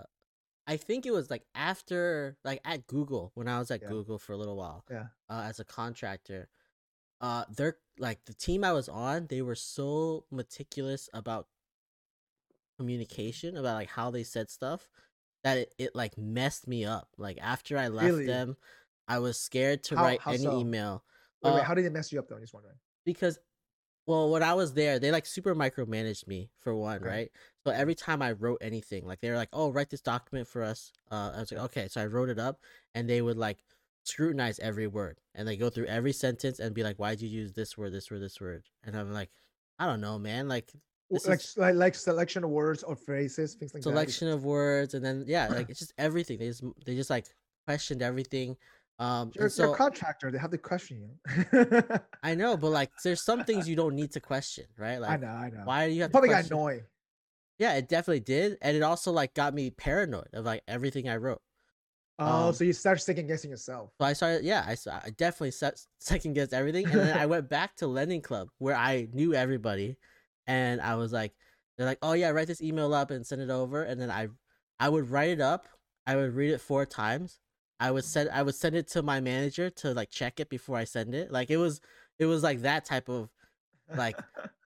I think it was like after like at Google when I was at Google for a little while. Yeah. As a contractor, they're like the team I was on. They were so meticulous about communication, about like how they said stuff, that it like messed me up. Like after I left Really? them, I was scared to write any so? email. Wait, how did it mess you up though? I'm just wondering. Because well, when I was there, they like super micromanaged me for one, Okay. right? So every time I wrote anything, like they were like, "Oh, write this document for us." I was like, "Okay." So I wrote it up, and they would like scrutinize every word, and they go through every sentence and be like, "Why'd you use this word, this word, this word?" And I'm like, "I don't know, man. Like this is Like selection of words or phrases, things like selection of words, and then yeah, like it's just everything. They just like questioned everything." You're a contractor. They have to question you. I know, but like, there's some things you don't need to question, right? Like, I know. why do you have Probably to got question? annoying. Yeah, it definitely did, and it also like got me paranoid of like everything I wrote. Oh, so you start second guessing yourself. So I started, yeah, I definitely second guessed everything, and then I went back to Lending Club where I knew everybody, and I was like, they're like, oh yeah, write this email up and send it over, and then I would write it up, I would read it 4 times, I would send it to my manager to like check it before I send it. Like it was like that type of like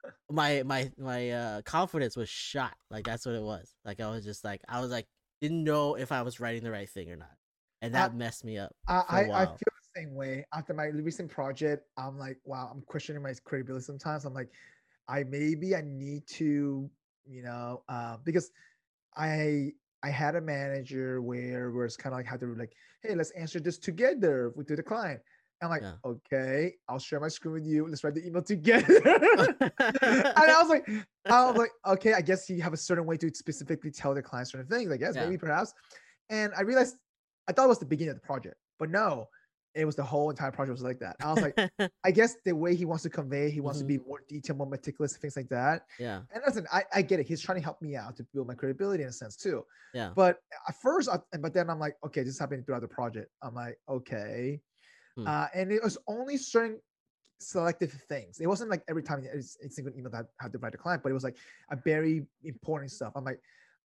my confidence was shot. Like that's what it was. Like I was like didn't know if I was writing the right thing or not, and that messed me up for a while. I feel the same way after my recent project. I'm like, wow, I'm questioning my credibility sometimes. I'm like, I need to, you know, because I had a manager where it's kind of like had to like, hey, let's answer this together with the client. I'm like, Yeah. okay, I'll share my screen with you. Let's write the email together. And I was like, okay, I guess you have a certain way to specifically tell the client certain things. I guess maybe perhaps. And I realized I thought it was the beginning of the project, but no, it was the whole entire project was like that. I was like, I guess the way he wants to convey, he wants to be more detailed, more meticulous, things like that. Yeah. And listen, I get it. He's trying to help me out to build my credibility in a sense too. Yeah. But at first, but then I'm like, okay, this is happening throughout the project. I'm like, okay. And it was only certain selective things. It wasn't like every time it's a single email that I had to write a client, but it was like a very important stuff. I'm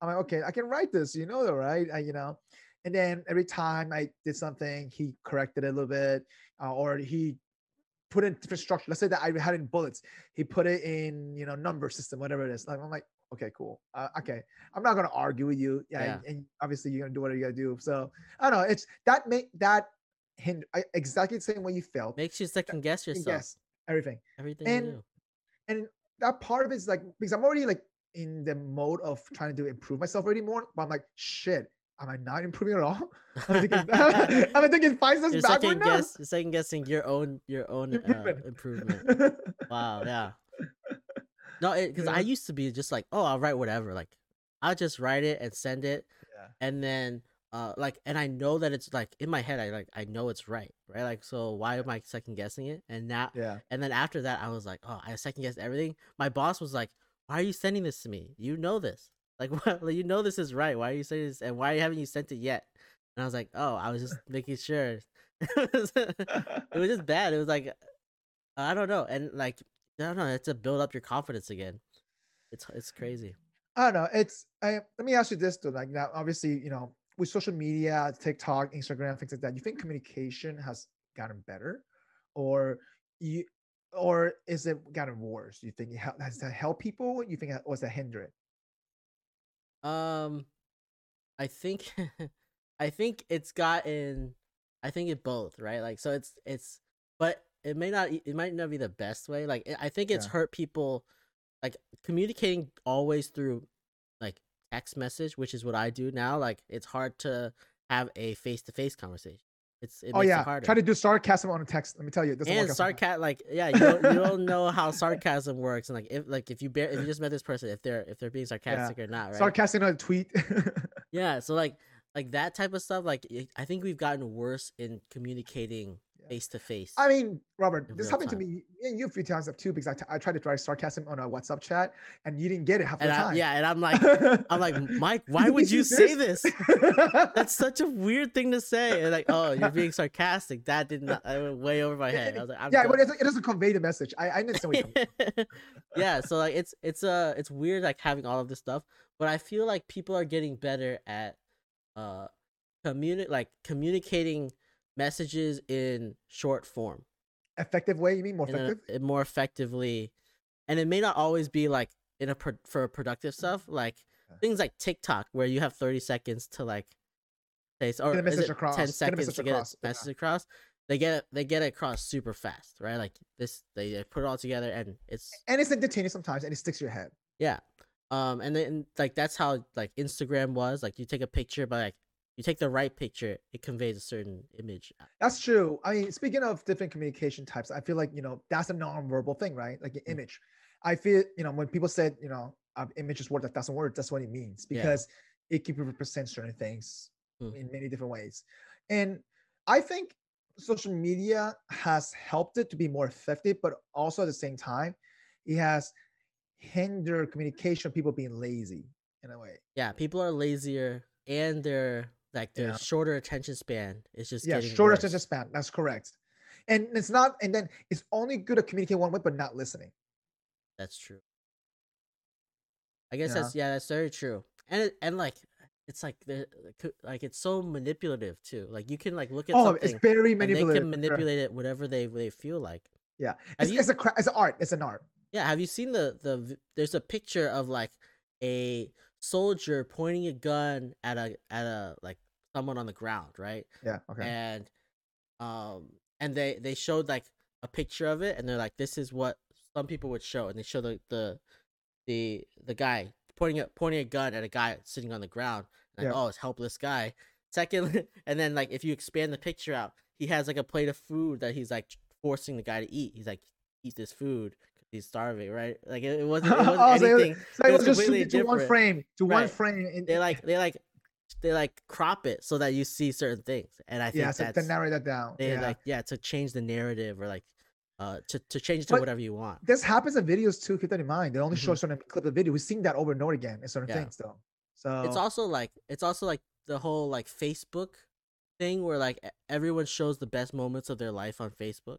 I'm like, okay, I can write this, you know, though, right? And then every time I did something, he corrected it a little bit, or he put in different structure. Let's say that I had it in bullets, he put it in, number system, whatever it is. Like, I'm like, okay, cool. Okay, I'm not gonna argue with you. Yeah, and obviously you're gonna do whatever you gotta do. So I don't know. It's that exactly the same way you felt. Makes you second guess yourself. Yes, everything you do. And that part of it is like, because I'm already like in the mode of trying to improve myself already more, but I'm like, shit, am I not improving at all? I'm thinking 5 steps backward now. You're second guessing your own improvement. Wow, yeah. No, because I used to be just like, oh, I'll write whatever. Like, I'll just write it and send it, and then and I know that it's like in my head, I know it's right? Like, so why am I second guessing it? And now, and then after that, I was like, oh, I second guessed everything. My boss was like, why are you sending this to me? You know this. Like, you know this is right. Why are you saying this? And why haven't you sent it yet? And I was like, oh, I was just making sure. It was just bad. It was like, I don't know. And like, I don't know. It's to build up your confidence again. It's crazy. I don't know. Let me ask you this though. Like, now, obviously, with social media, TikTok, Instagram, things like that, you think communication has gotten better, or is it gotten worse? You think has that helped people? You think was that hinder it? I think I think it's gotten, I think it both, right? Like, so it's but it might not be the best way. Like, I think it's hurt people, like communicating always through like text message, which is what I do now. Like, it's hard to have a face-to-face conversation. It makes it harder. Try to do sarcasm on a text. Let me tell you, and sarcasm, like, you don't know how sarcasm works, and if you just met this person, if they're being sarcastic or not, right? Sarcastic on a tweet. Yeah, so like that type of stuff. Like, I think we've gotten worse in communicating face to face. I mean, Robert, this happened to me and you a few times too, because I tried to try sarcasm on a WhatsApp chat and you didn't get it half the time. And I'm like, Mike, why would you say this? That's such a weird thing to say. And like, oh, you're being sarcastic. That did not. I went way over my head. I was like, but it doesn't convey the message. I understand what you Yeah, so like it's weird, like having all of this stuff, but I feel like people are getting better at communicating messages in short form. Effective way, you mean? More effective? More effectively. And it may not always be like for productive stuff, like things like TikTok, where you have 30 seconds to like say, or get a message is it across. 10 seconds to get a message across. They get it across super fast, right? Like this, they put it all together, and it's entertaining sometimes, and it sticks to your head. Yeah. And then like that's how like Instagram was. Like, you take a picture, but like you take the right picture, it conveys a certain image. That's true. I mean, speaking of different communication types, I feel like, that's a non-verbal thing, right? Like an image. I feel, when people said, image is word that doesn't work, that's what it means, because it can represent certain things in many different ways. And I think social media has helped it to be more effective, but also at the same time, it has hindered communication, people being lazy in a way. Yeah, people are lazier, and their shorter attention span is just getting shorter worse. Attention span. That's correct. And it's not, and then it's only good to communicate one way, but not listening. That's true. I guess that's very true. And like, it's like it's so manipulative too. Like, you can like look at something. It's very manipulative. They can manipulate it whatever they feel like. Yeah, it's an art. It's an art. Yeah, have you seen there's a picture of like a soldier pointing a gun at a like someone on the ground, right? Yeah. Okay. And they showed like a picture of it, and they're like, this is what some people would show, and they show the guy pointing a gun at a guy sitting on the ground, like, oh, it's helpless guy. Second, and then like if you expand the picture out, he has like a plate of food that he's like forcing the guy to eat. He's like, eat this food. He's starving, right? Like, it wasn't anything. So it was just to one frame. One frame. They like crop it so that you see certain things, and I think that's to narrow that down. To change the narrative, or like to change it to whatever you want. This happens in videos too. Keep that in mind. They only show a certain clip of video. We've seen that over and over again in certain things, though. So it's also like the whole like Facebook thing, where like everyone shows the best moments of their life on Facebook.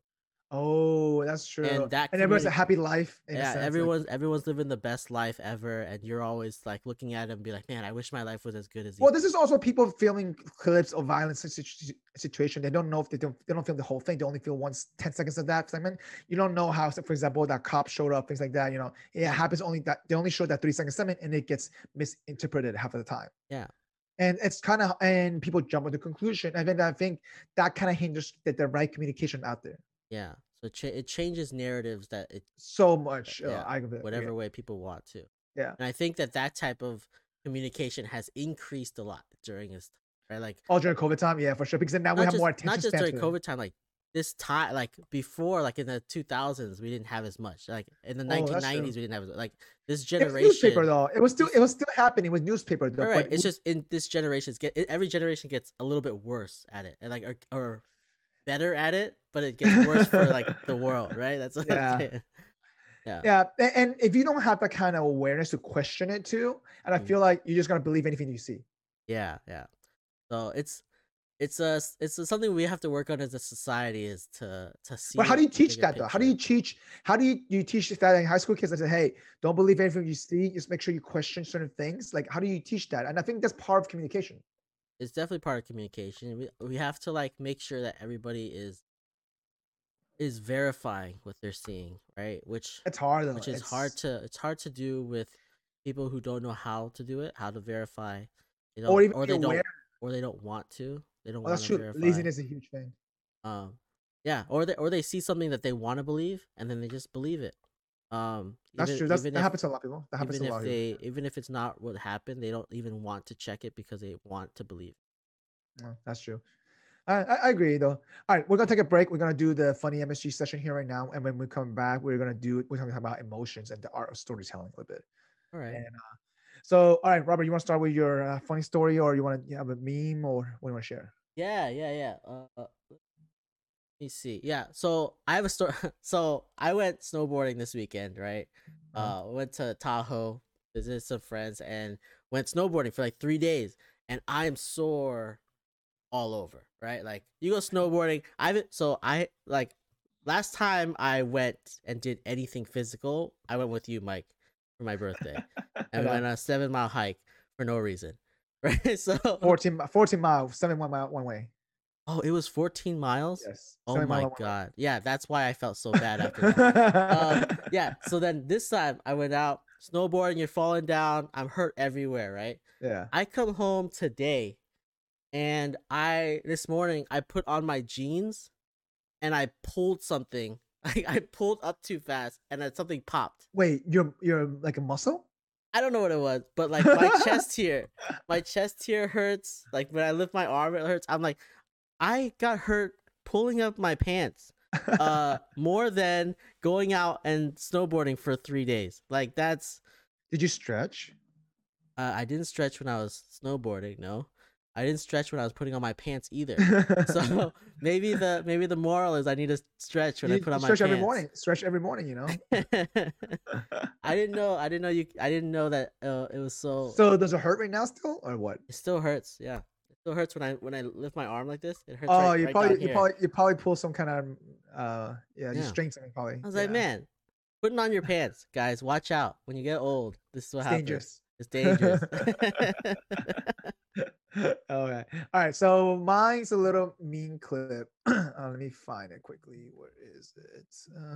Oh, that's true. And that And everyone's a happy life in a yeah, sense. Like, everyone's living the best life ever, and you're always like looking at it and be like, man, I wish my life was as good as well, these. this is also people filming clips of violence situation. They don't know if they don't film the whole thing. They only film 10 seconds of that segment. You don't know how, for example, that cop showed up, things like that. You know, it happens only that they only show that 3 second segment, and it gets misinterpreted half of the time. Yeah. And it's kind of, and people jump to the conclusion. I think that kind of hinders the right communication out there. Yeah. So it changes narratives that it so much. Whatever way people want to. Yeah. And I think that type of communication has increased a lot during this time, right? Like during COVID time, yeah, for sure. Because now we have more attention. Not just during COVID time, like this time, like before, like in the 2000s, we didn't have as much. Like in the 1990s, we didn't have as much. Like this generation. It was newspaper though. It was still happening with newspaper though. Right. It's just in this generation, every generation gets a little bit worse at it, and like or better at it, but it gets worse for like the world, right? That's what I'm saying. Yeah. And if you don't have that kind of awareness to question it too, and I feel like you're just gonna believe anything you see. Yeah. So it's something we have to work on as a society, is to see. But how do you teach that though? How do you teach that in high school kids that say, hey, don't believe anything you see, just make sure you question certain things? Like, how do you teach that? And I think that's part of communication. It's definitely part of communication. We have to like make sure that everybody is verifying what they're seeing, right? Which it's hard though. Which is hard to do with people who don't know how to do it, how to verify. They don't want to. They don't want to verify. Laziness is a huge thing. Yeah, or they see something that they want to believe and then they just believe it. That's true. That happens to a lot of people. That happens to a lot of people. Even if it's not what happened, they don't even want to check it because they want to believe. That's true. I agree though. All right, we're gonna take a break. We're gonna do the funny MSG session here right now, and when we come back, we're gonna talk about emotions and the art of storytelling a little bit. All right. And so, all right, Robert, you want to start with your funny story, or you want to have a meme, or what do you want to share? Yeah. Let me see. Yeah, so I have a story. So I went snowboarding this weekend, right? Went to Tahoe, visited some friends, and went snowboarding for like 3 days, and I'm sore all over, right? Like you go snowboarding. I last time I went and did anything physical, I went with you, Mike, for my birthday. And we went on a 7-mile hike for no reason, right? So 14 miles, 7 mile one way. Oh, it was 14 miles? Yes. Oh my God. Yeah, that's why I felt so bad after that. Yeah, so then this time I went out snowboarding, you're falling down, I'm hurt everywhere, right? Yeah. I come home today, and this morning I put on my jeans and I pulled something. I pulled up too fast and then something popped. Wait, you're like a muscle? I don't know what it was, but like my chest here hurts. Like when I lift my arm, it hurts. I'm like, I got hurt pulling up my pants more than going out and snowboarding for 3 days. Like that's. Did you stretch? I didn't stretch when I was snowboarding. No, I didn't stretch when I was putting on my pants either. So maybe the moral is I need to stretch when I put on my pants. Stretch every morning. You know. I didn't know that it was so. So does it hurt right now still, or what? It still hurts. Yeah. Still hurts when I lift my arm like this. It hurts. Oh, you probably pull some kind of you strain something probably. I was like, man, putting on your pants, guys. Watch out when you get old. This is what happens. Dangerous. It's dangerous. Okay. All right. So mine's a little mean clip. Let me find it quickly. Where is it?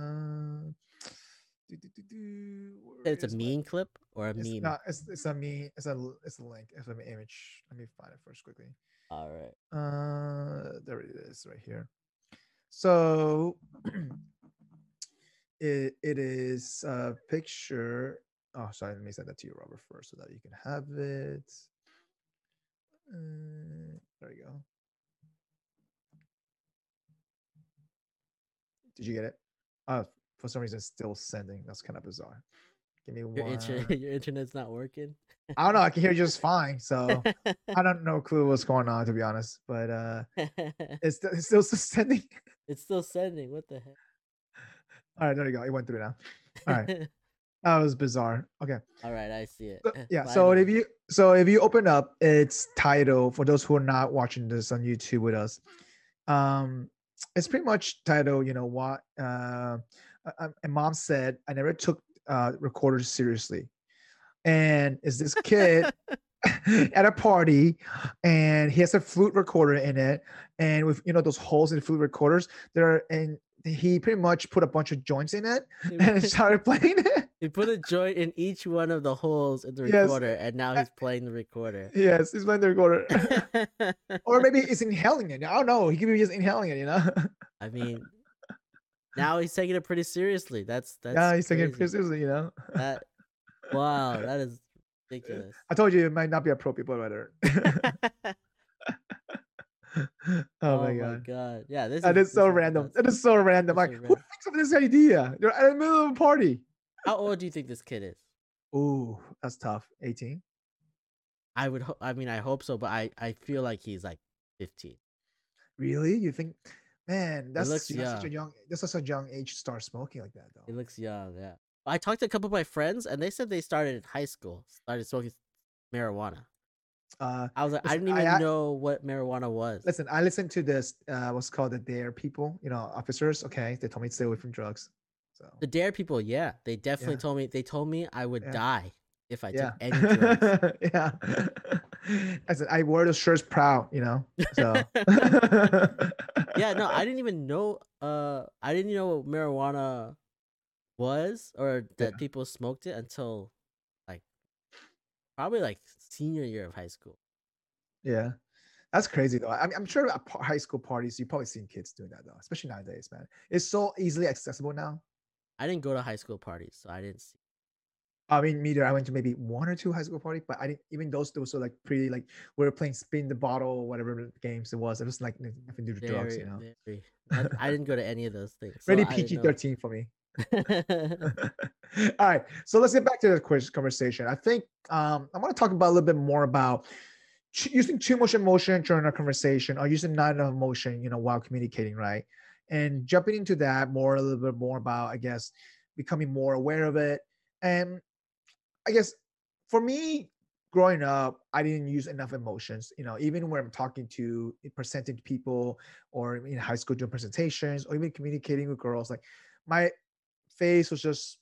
It's a mean clip or a meme? No, it's a meme. It's a link. It's an image. Let me find it first quickly. All right. There it is, right here. So it is a picture. Oh, sorry. Let me send that to you, Robert, first, so that you can have it. There you go. Did you get it? For some reason, it's still sending. That's kind of bizarre. Give me one. Your internet's not working? I don't know. I can hear you just fine. So I don't know clue what's going on, to be honest. But it's still sending. It's still sending. What the heck? All right, there you go. It went through now. All right. That was bizarre. Okay. All right, I see it. Yeah. So if you open up its title, for those who are not watching this on YouTube with us, it's pretty much titled, what my mom said I never took recorders seriously. And is this kid at a party, and he has a flute recorder in it, and with those holes in the flute recorders there, and he pretty much put a bunch of joints in it and started playing it. He put a joint in each one of the holes in the Yes. recorder, and now he's playing the recorder. Yes, he's playing the recorder. Or maybe he's inhaling it. I don't know. He could be just inhaling it, I mean, now he's taking it pretty seriously. That's yeah, he's taking it crazy. pretty seriously, That wow, that is ridiculous. I told you it might not be appropriate, but whatever. Oh my god. Yeah, That is so random. nuts. That is so random. That's Like, so who random. thinks of this idea? You're in the middle of a party. How old do you think this kid is? Ooh, that's tough. 18. I would. I mean, I hope so, but I feel like he's like 15. Really? You think? Man, that's looks such a young. That's such a young age to start smoking like that, He though. looks young. Yeah. I talked to a couple of my friends, and they said they started in high school, started smoking marijuana. I was like, I Listen, didn't even know what marijuana was. listen. I listened to this. What's called the Dare people. Officers. Okay, they told me to stay away from drugs. So The Dare people, yeah, they definitely Yeah. told me. They told me I would Yeah. die if I yeah, took any drugs. yeah. I said I wear those shirts proud. So Yeah, no, I didn't even know. I didn't know what marijuana was, or that Yeah. people smoked it until like probably like senior year of high school. Yeah, that's crazy though. I'm sure at high school parties you've probably seen kids doing that though, especially nowadays, man. It's so easily accessible now. I didn't go to high school parties, so I didn't see. I mean, me either. I went to maybe one or two high school parties, but I didn't. Even those were like pretty like we were playing spin the bottle, whatever games it was. It was like nothing to do with drugs, Very. I didn't go to any of those things. So Really I didn't know. PG-13 for me. All right, so let's get back to the quiz conversation. I think I want to talk about a little bit more about using too much emotion during a conversation, or using not enough emotion, while communicating, right? And jumping into that a little bit more about, I guess, becoming more aware of it. And I guess for me, growing up, I didn't use enough emotions. Even when I'm talking to presenting to people, or in high school doing presentations, or even communicating with girls, like my face was just,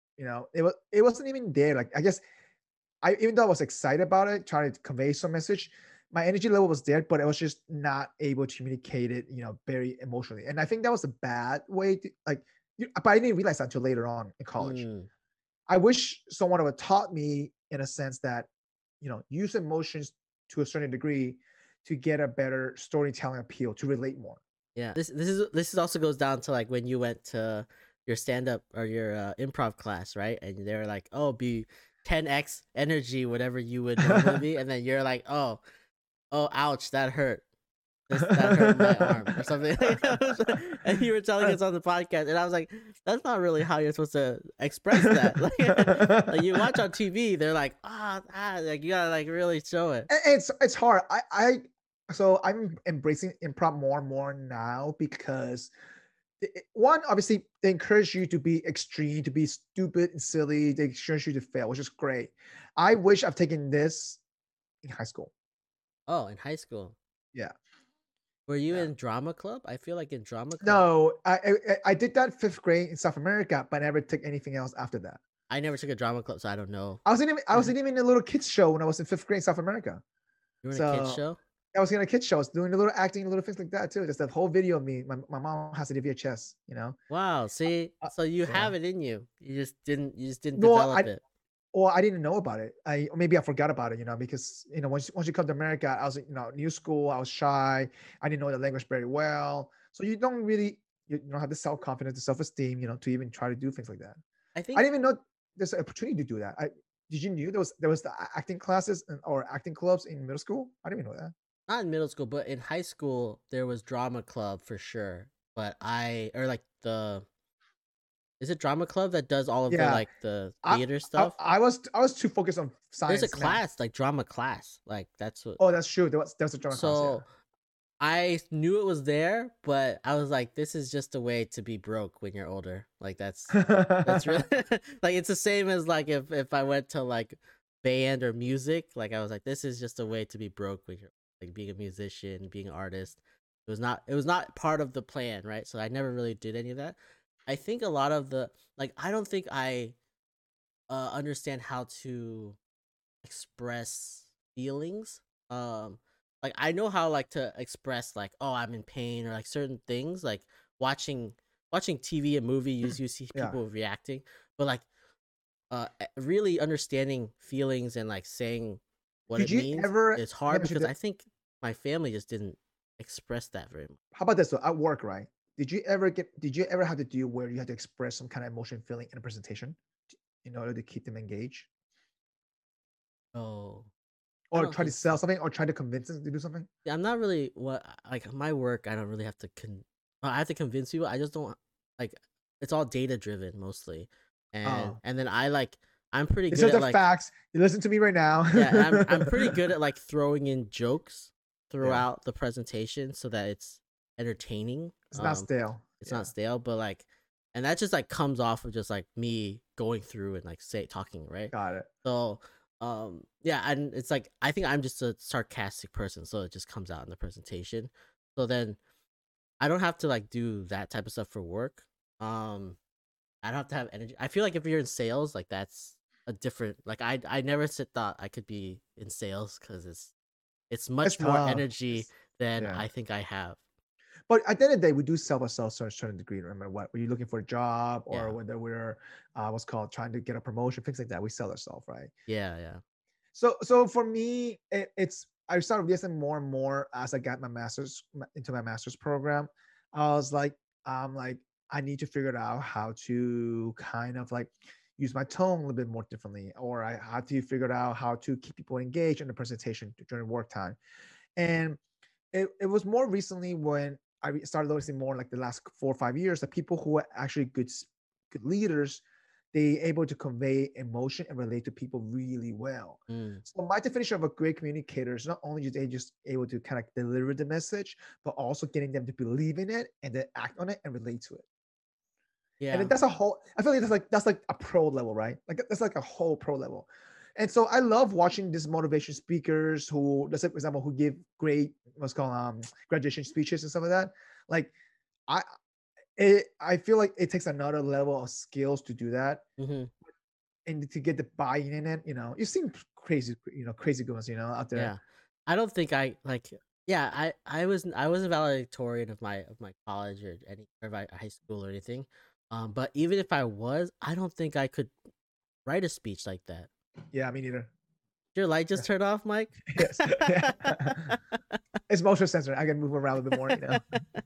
it wasn't even there. Like I guess even though I was excited about it, trying to convey some message, my energy level was there, but I was just not able to communicate it, very emotionally. And I think that was a bad way to but I didn't realize that until later on in college. Mm, I wish someone would have taught me in a sense that, use emotions to a certain degree to get a better storytelling appeal, to relate more. yeah. This also goes down to like when you went to your stand up or your improv class, right? And they're like, "Oh, be 10x energy, whatever you would normally be," and then you're like, "Oh, ouch, that hurt. That hurt my arm," or something. And you were telling us on the podcast, and I was like, "That's not really how you're supposed to express that." Like you watch on TV, they're like, like you gotta like really show it. It's hard. So I'm embracing improv more and more now, because one, obviously they encourage you to be extreme, to be stupid and silly. They encourage you to fail, which is great. I wish I've taken this in high school. Oh, in high school. Yeah. Were you Yeah. in drama club? I feel like in drama club. No, I did that 5th grade in South America, but I never took anything else after that. I never took a drama club, so I don't know. I wasn't even in a little kids show when I was in 5th grade in South America. You were in a kids So show? I was in a kids show. I was doing a little acting, little things like that too. Just that whole video of me. My mom has it in VHS. Wow. See, so you yeah. have it in you. You just didn't No, develop it. Or I didn't know about it. Maybe I forgot about it. Because once you come to America, I was new school. I was shy. I didn't know the language very well. So you don't really you don't have the self confidence, the self esteem, to even try to do things like that. I I think didn't even know there's an opportunity to do that. Did you knew there was the acting classes or acting clubs in middle school? I didn't even know that. not in middle school, but in high school there was drama club for sure. But is it drama club that does all of the Yeah. like the I, theater stuff? I was too focused on science. There's a math. class like drama class, like that's what. Oh, that's true. There was a drama class. So I knew it was there, but I was like, this is just a way to be broke when you're older. Like that's really like it's the same as like if I went to like band or music, like I was like, this is just a way to be broke when you're like being a musician, being an artist. It was not part of the plan, right? So I never really did any of that. I think a lot of the like I don't think I understand how to express feelings. Like I know how like to express like, oh, I'm in pain, or like certain things like watching TV and movies you see Yeah. people reacting, but like really understanding feelings and like saying what Did it you means ever is let hard me ask you because this. I think my family just didn't express that very much. How about this though? At work, right? Did you ever have to do where you had to express some kind of emotion feeling in a presentation in order to keep them engaged? Oh, I Or don't try to think sell so. something or try to convince them to do something? Yeah, I'm not really what like my work. I don't really have to I have to convince people. I just don't like. It's all data driven mostly, Oh. and then I like I'm pretty These good are at the like facts. You listen to me right now. yeah, and I'm pretty good at like throwing in jokes Yeah. throughout the presentation so that it's entertaining. It's not stale. It's Yeah. not stale, but like, and that just like comes off of just like me going through and like talking, right? Got it. So, yeah, and it's like I think I'm just a sarcastic person, so it just comes out in the presentation. So then I don't have to like do that type of stuff for work. I don't have to have energy. I feel like if you're in sales, like that's a different. Like I never thought I could be in sales because it's It's much more tough. energy than Yeah. I think I have. But at the end of the day, we do sell ourselves to a certain degree. Remember what? Were you looking for a job or Yeah, whether we're what's called trying to get a promotion, things like that. We sell ourselves, right? yeah. So for me, it's I started listening more and more as I got into my master's program. I was like, I'm like, I need to figure out how to kind of like use my tone a little bit more differently, or I had to figure out how to keep people engaged in the presentation during work time. And it was more recently when started noticing more like the last 4 or 5 years that people who are actually good leaders, they able to convey emotion and relate to people really well. Mm, So my definition of a great communicator is not only they just able to kind of deliver the message, but also getting them to believe in it and then act on it and relate to it. And then yeah. that's a whole, I feel like that's like a pro level, right? Like that's like a whole pro level. And so I love watching these motivation speakers who, let's say, for example, who give great what's called graduation speeches and stuff like that. Like I I feel like it takes another level of skills to do that Mm-hmm. and to get the buy-in in it. You've seen crazy good ones, out there. Yeah. I don't think I like yeah, I was a valedictorian of my college or any or my high school or anything. But even if I was, I don't think I could write a speech like that. Yeah, me neither. Your light just turned off, Mike? Yes. It's motion sensor. I can move around a little bit more.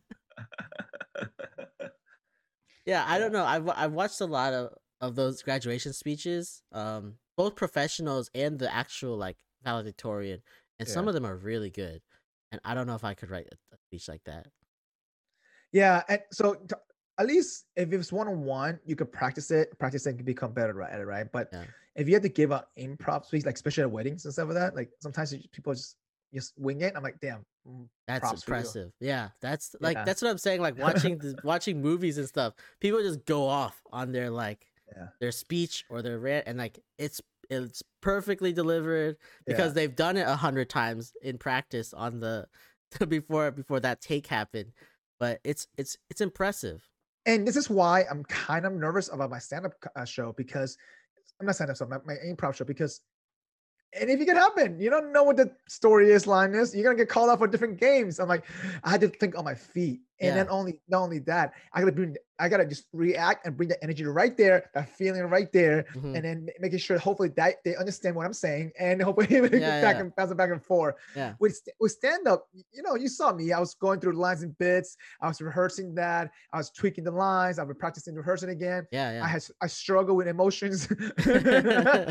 Yeah, I Yeah. don't know. I've watched a lot of those graduation speeches, both professionals and the actual like valedictorian, and some Yeah. of them are really good. And I don't know if I could write a speech like that. Yeah, and so at least if it's one-on-one, you could practice it and become better at it, right? But Yeah. if you had to give out improv speech, like especially at weddings and stuff like that, like sometimes people just wing it. I'm like, damn, That's props for you. impressive. Yeah, that's like Yeah, that's what I'm saying. Like watching movies and stuff, people just go off on their like yeah, their speech or their rant, and like it's perfectly delivered yeah. because they've done it 100 times in practice on the before that take happened. But it's impressive. And this is why I'm kind of nervous about my stand-up show because I'm not stand-up, so my improv show because anything can happen. You don't know what the story is, Linus. You're gonna get called out for different games. I'm like, I had to think on my feet, and Yeah. then not only that, I gotta just react and bring the energy right there, that feeling right there, Hmm. and then making sure hopefully that they understand what I'm saying, and hopefully we can Yeah. bounce it back and forth. Yeah. With stand up, you saw me. I was going through the lines and bits. I was rehearsing that. I was tweaking the lines. I've been practicing rehearsing again. Yeah. I struggle with emotions. Yeah.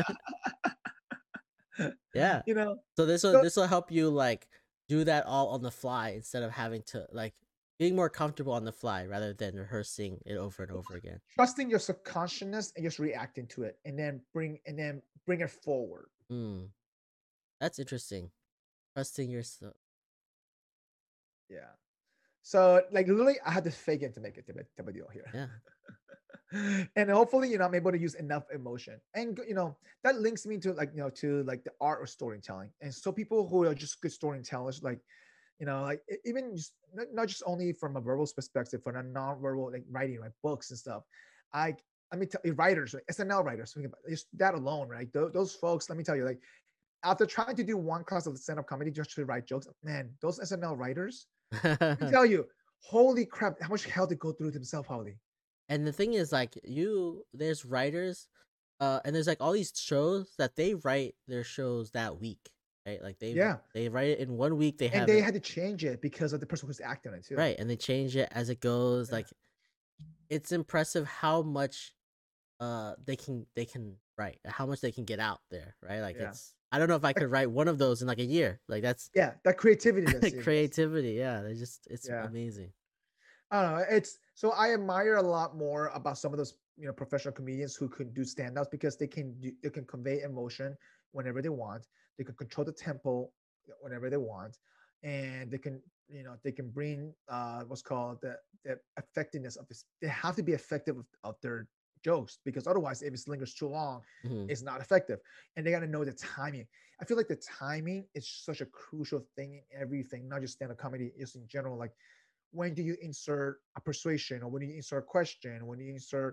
Yeah. you know. So So this will help you like do that all on the fly instead of having to like being more comfortable on the fly rather than rehearsing it over and over again. trusting your subconsciousness and just reacting to it and then bring it forward. Hmm. That's interesting. Trusting yourself. Yeah. So like literally I had to fake it to make it type of deal here. Yeah. And hopefully, I'm able to use enough emotion. And that links me to like, to like the art of storytelling. And so people who are just good storytellers, like like even just not just only from a verbal perspective, from a non-verbal like writing, like books and stuff. Let me tell you, writers, like SNL writers, just that alone, right? Those folks, let me tell you, like after trying to do one class of stand-up comedy just to write jokes, man, those SNL writers, I can tell you, holy crap, how much hell they go through themselves, Holly. And the thing is, like, there's writers, and there's like all these shows that they write their shows that week, right? Like they write it in 1 week. They had to change it because of the person who's acting it too. Right, and they change it as it goes. Like, it's impressive how much they can write, how much they can get out there, right? Like it's, I don't know if I could write one of those in like a year. Like that's that creativity. Creativity, yeah. It's amazing. I don't know. So I admire a lot more about some of those professional comedians who could do stand-ups because they can convey emotion whenever they want. They can control the tempo whenever they want, and they can bring what's called the effectiveness of this. They have to be effective of their jokes because otherwise, if it lingers too long, it's not effective. And they got to know the timing. I feel like the timing is such a crucial thing in everything, not just stand-up comedy, just in general. Like, when do you insert a persuasion, or when do you insert a question, when do you insert,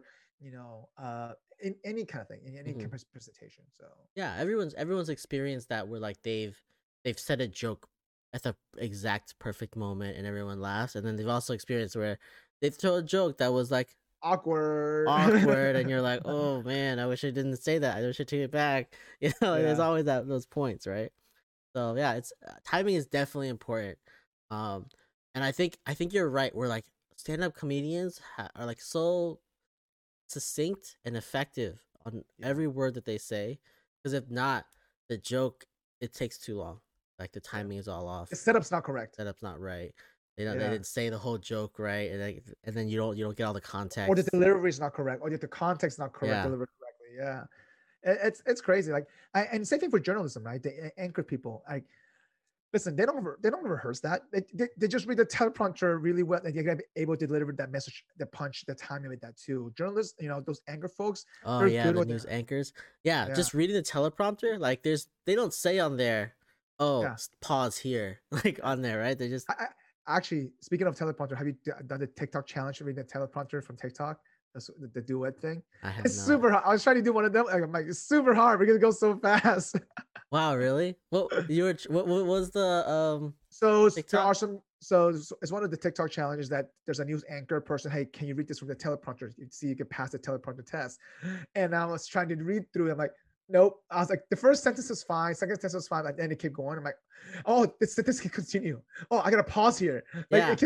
in any kind of thing, in any kind of presentation. So yeah, everyone's experienced that where like they've said a joke at the exact perfect moment and everyone laughs, and then they've also experienced where they throw a joke that was like awkward and you're like, oh man, I wish I didn't say that, I wish I took it back. There's always those points, right? So yeah, it's timing is definitely important. And I think you're right, where like stand-up comedians are like so succinct and effective on every word that they say, because if not, the joke, it takes too long. Like the timing is all off. The setup's not correct. Setup's not right. They didn't say the whole joke right, and then you don't get all the context. Or the delivery is not correct, or the context not correct, delivered correctly. Yeah, it's crazy. Like, and same thing for journalism, right? The anchor people, like, listen, they don't rehearse that. They just read the teleprompter really well, and they're gonna be able to deliver that message, the punch, the timing with that too. Journalists, those anchor folks. Oh yeah, the news anchors. Yeah, just reading the teleprompter. Like, they don't say on there, pause here, like on there, right? They just. Actually, speaking of teleprompter, have you done the TikTok challenge reading the teleprompter from TikTok? The duet thing. It's super hard. I was trying to do one of them. I'm like, it's super hard because it goes so fast. Wow, really? What was the So there are some. So it's one of the TikTok challenges that there's a news anchor person. Hey, can you read this from the teleprompter? You see, you can pass the teleprompter test. And I was trying to read through it. I'm like, nope. I was like, the first sentence is fine, second sentence was fine, and then it kept going. I'm like, oh, this can continue. Oh, I gotta pause here. Like,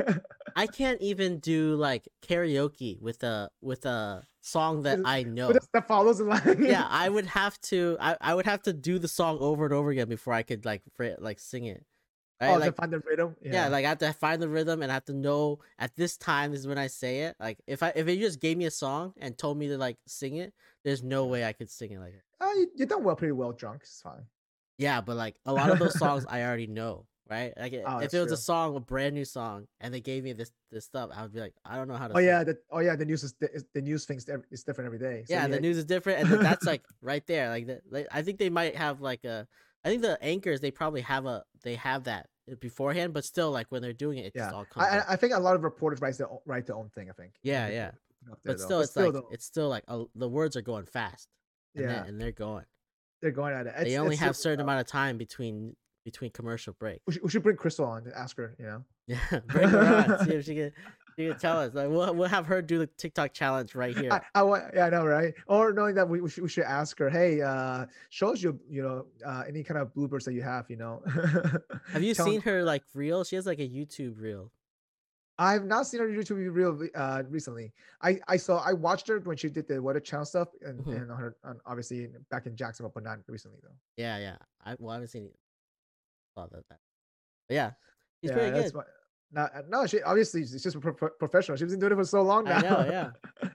I can't even do like karaoke with a song that I know that follows the line. Yeah, I would have to do the song over and over again before I could like sing it. Right? Oh, like, to find the rhythm. Yeah, like I have to find the rhythm, and I have to know at this time is when I say it. Like if you just gave me a song and told me to like sing it, there's no way I could sing it like it. You've done pretty well drunk. It's fine. Yeah, but like a lot of those songs I already know, right? Like if it was a song, a brand new song, and they gave me this stuff, I would be like, I don't know how to. The news the news thing's is different every day. So the news is different, and that's like right there. Like I think they might have like I think the anchors, they probably have that beforehand, but still, like when they're doing it, just all comes I think a lot of reporters write their own thing. I think. Yeah. But still, it's still like the words are going fast. And they're going. They're going at it. They only have a certain amount of time between commercial breaks. We should bring Crystal on to ask her. Yeah, bring her on. See if she can tell us. Like we'll have her do the TikTok challenge right here. I know, right? Or knowing that we should ask her. Hey, show us your any kind of bloopers that you have. Have you seen her like reel? She has like a YouTube reel. I've not seen her YouTube reel recently. I watched her when she did the Weather Channel stuff, and obviously back in Jacksonville, but not recently though. Yeah. I haven't seen it. Saw that. But yeah, she's pretty good. No, she obviously she's just professional. She's been doing it for so long now. I know,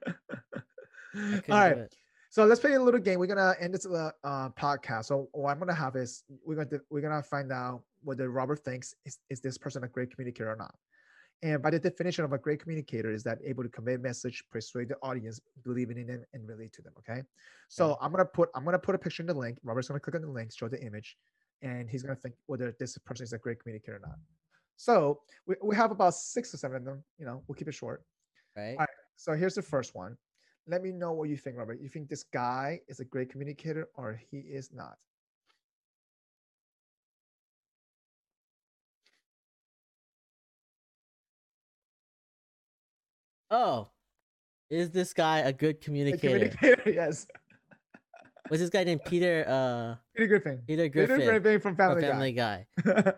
yeah. All right. So let's play a little game. We're gonna end this podcast. So what I'm gonna have is we're gonna find out whether Robert thinks is this person a great communicator or not. And by the definition of a great communicator is that able to convey a message, persuade the audience, believing in them, and relate to them. Okay. So I'm gonna put a picture in the link. Robert's gonna click on the link, show the image, and he's gonna think whether this person is a great communicator or not. So we have about 6 or 7 of them. We'll keep it short. Right. All right. So here's the first one. Let me know what you think, Robert. You think this guy is a great communicator or he is not? Oh, is this guy a good A communicator? communicator, yes. Was this guy named Peter? Peter Griffin. Peter Griffin. Peter Griffin from Family Guy. Guy.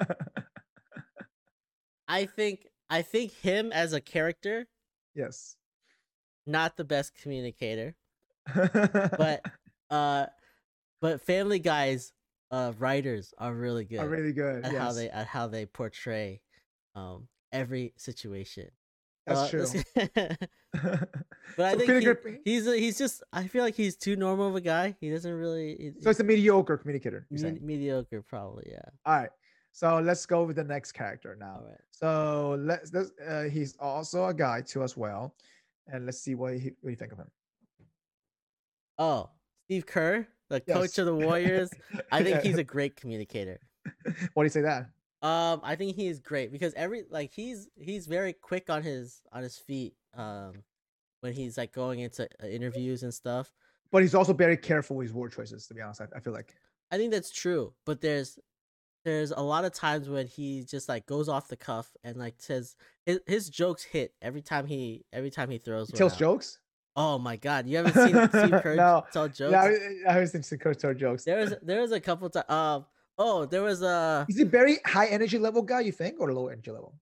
I think him as a character, Yes. not the best communicator, but Family Guy's writers are really good. Are really good. At Yes. how they portray every situation. That's true. But I So think he's just, I feel like he's too normal of a guy. He doesn't really. So it's a mediocre communicator. You're saying? Mediocre, probably, yeah. All right. So let's go with the next character now. All right. So let's he's also a guy too as well, and let's see what you think of him. Oh, Steve Kerr, the Yes. coach of the Warriors. I think Yeah. he's a great communicator. Why do you say that? I think he is great because he's very quick on his feet. When he's like going into interviews and stuff. But he's also very careful with his word choices. To be honest, I feel like. I think that's true, but there's a lot of times when he just like goes off the cuff and like says his jokes hit every time he throws. He tells out. jokes. Oh my God, you haven't seen Steve Kerr tell jokes? Yeah, I haven't seen Steve Kerr tell jokes. There was a couple times. There was a. Is he very high energy level guy? You think, or low energy level?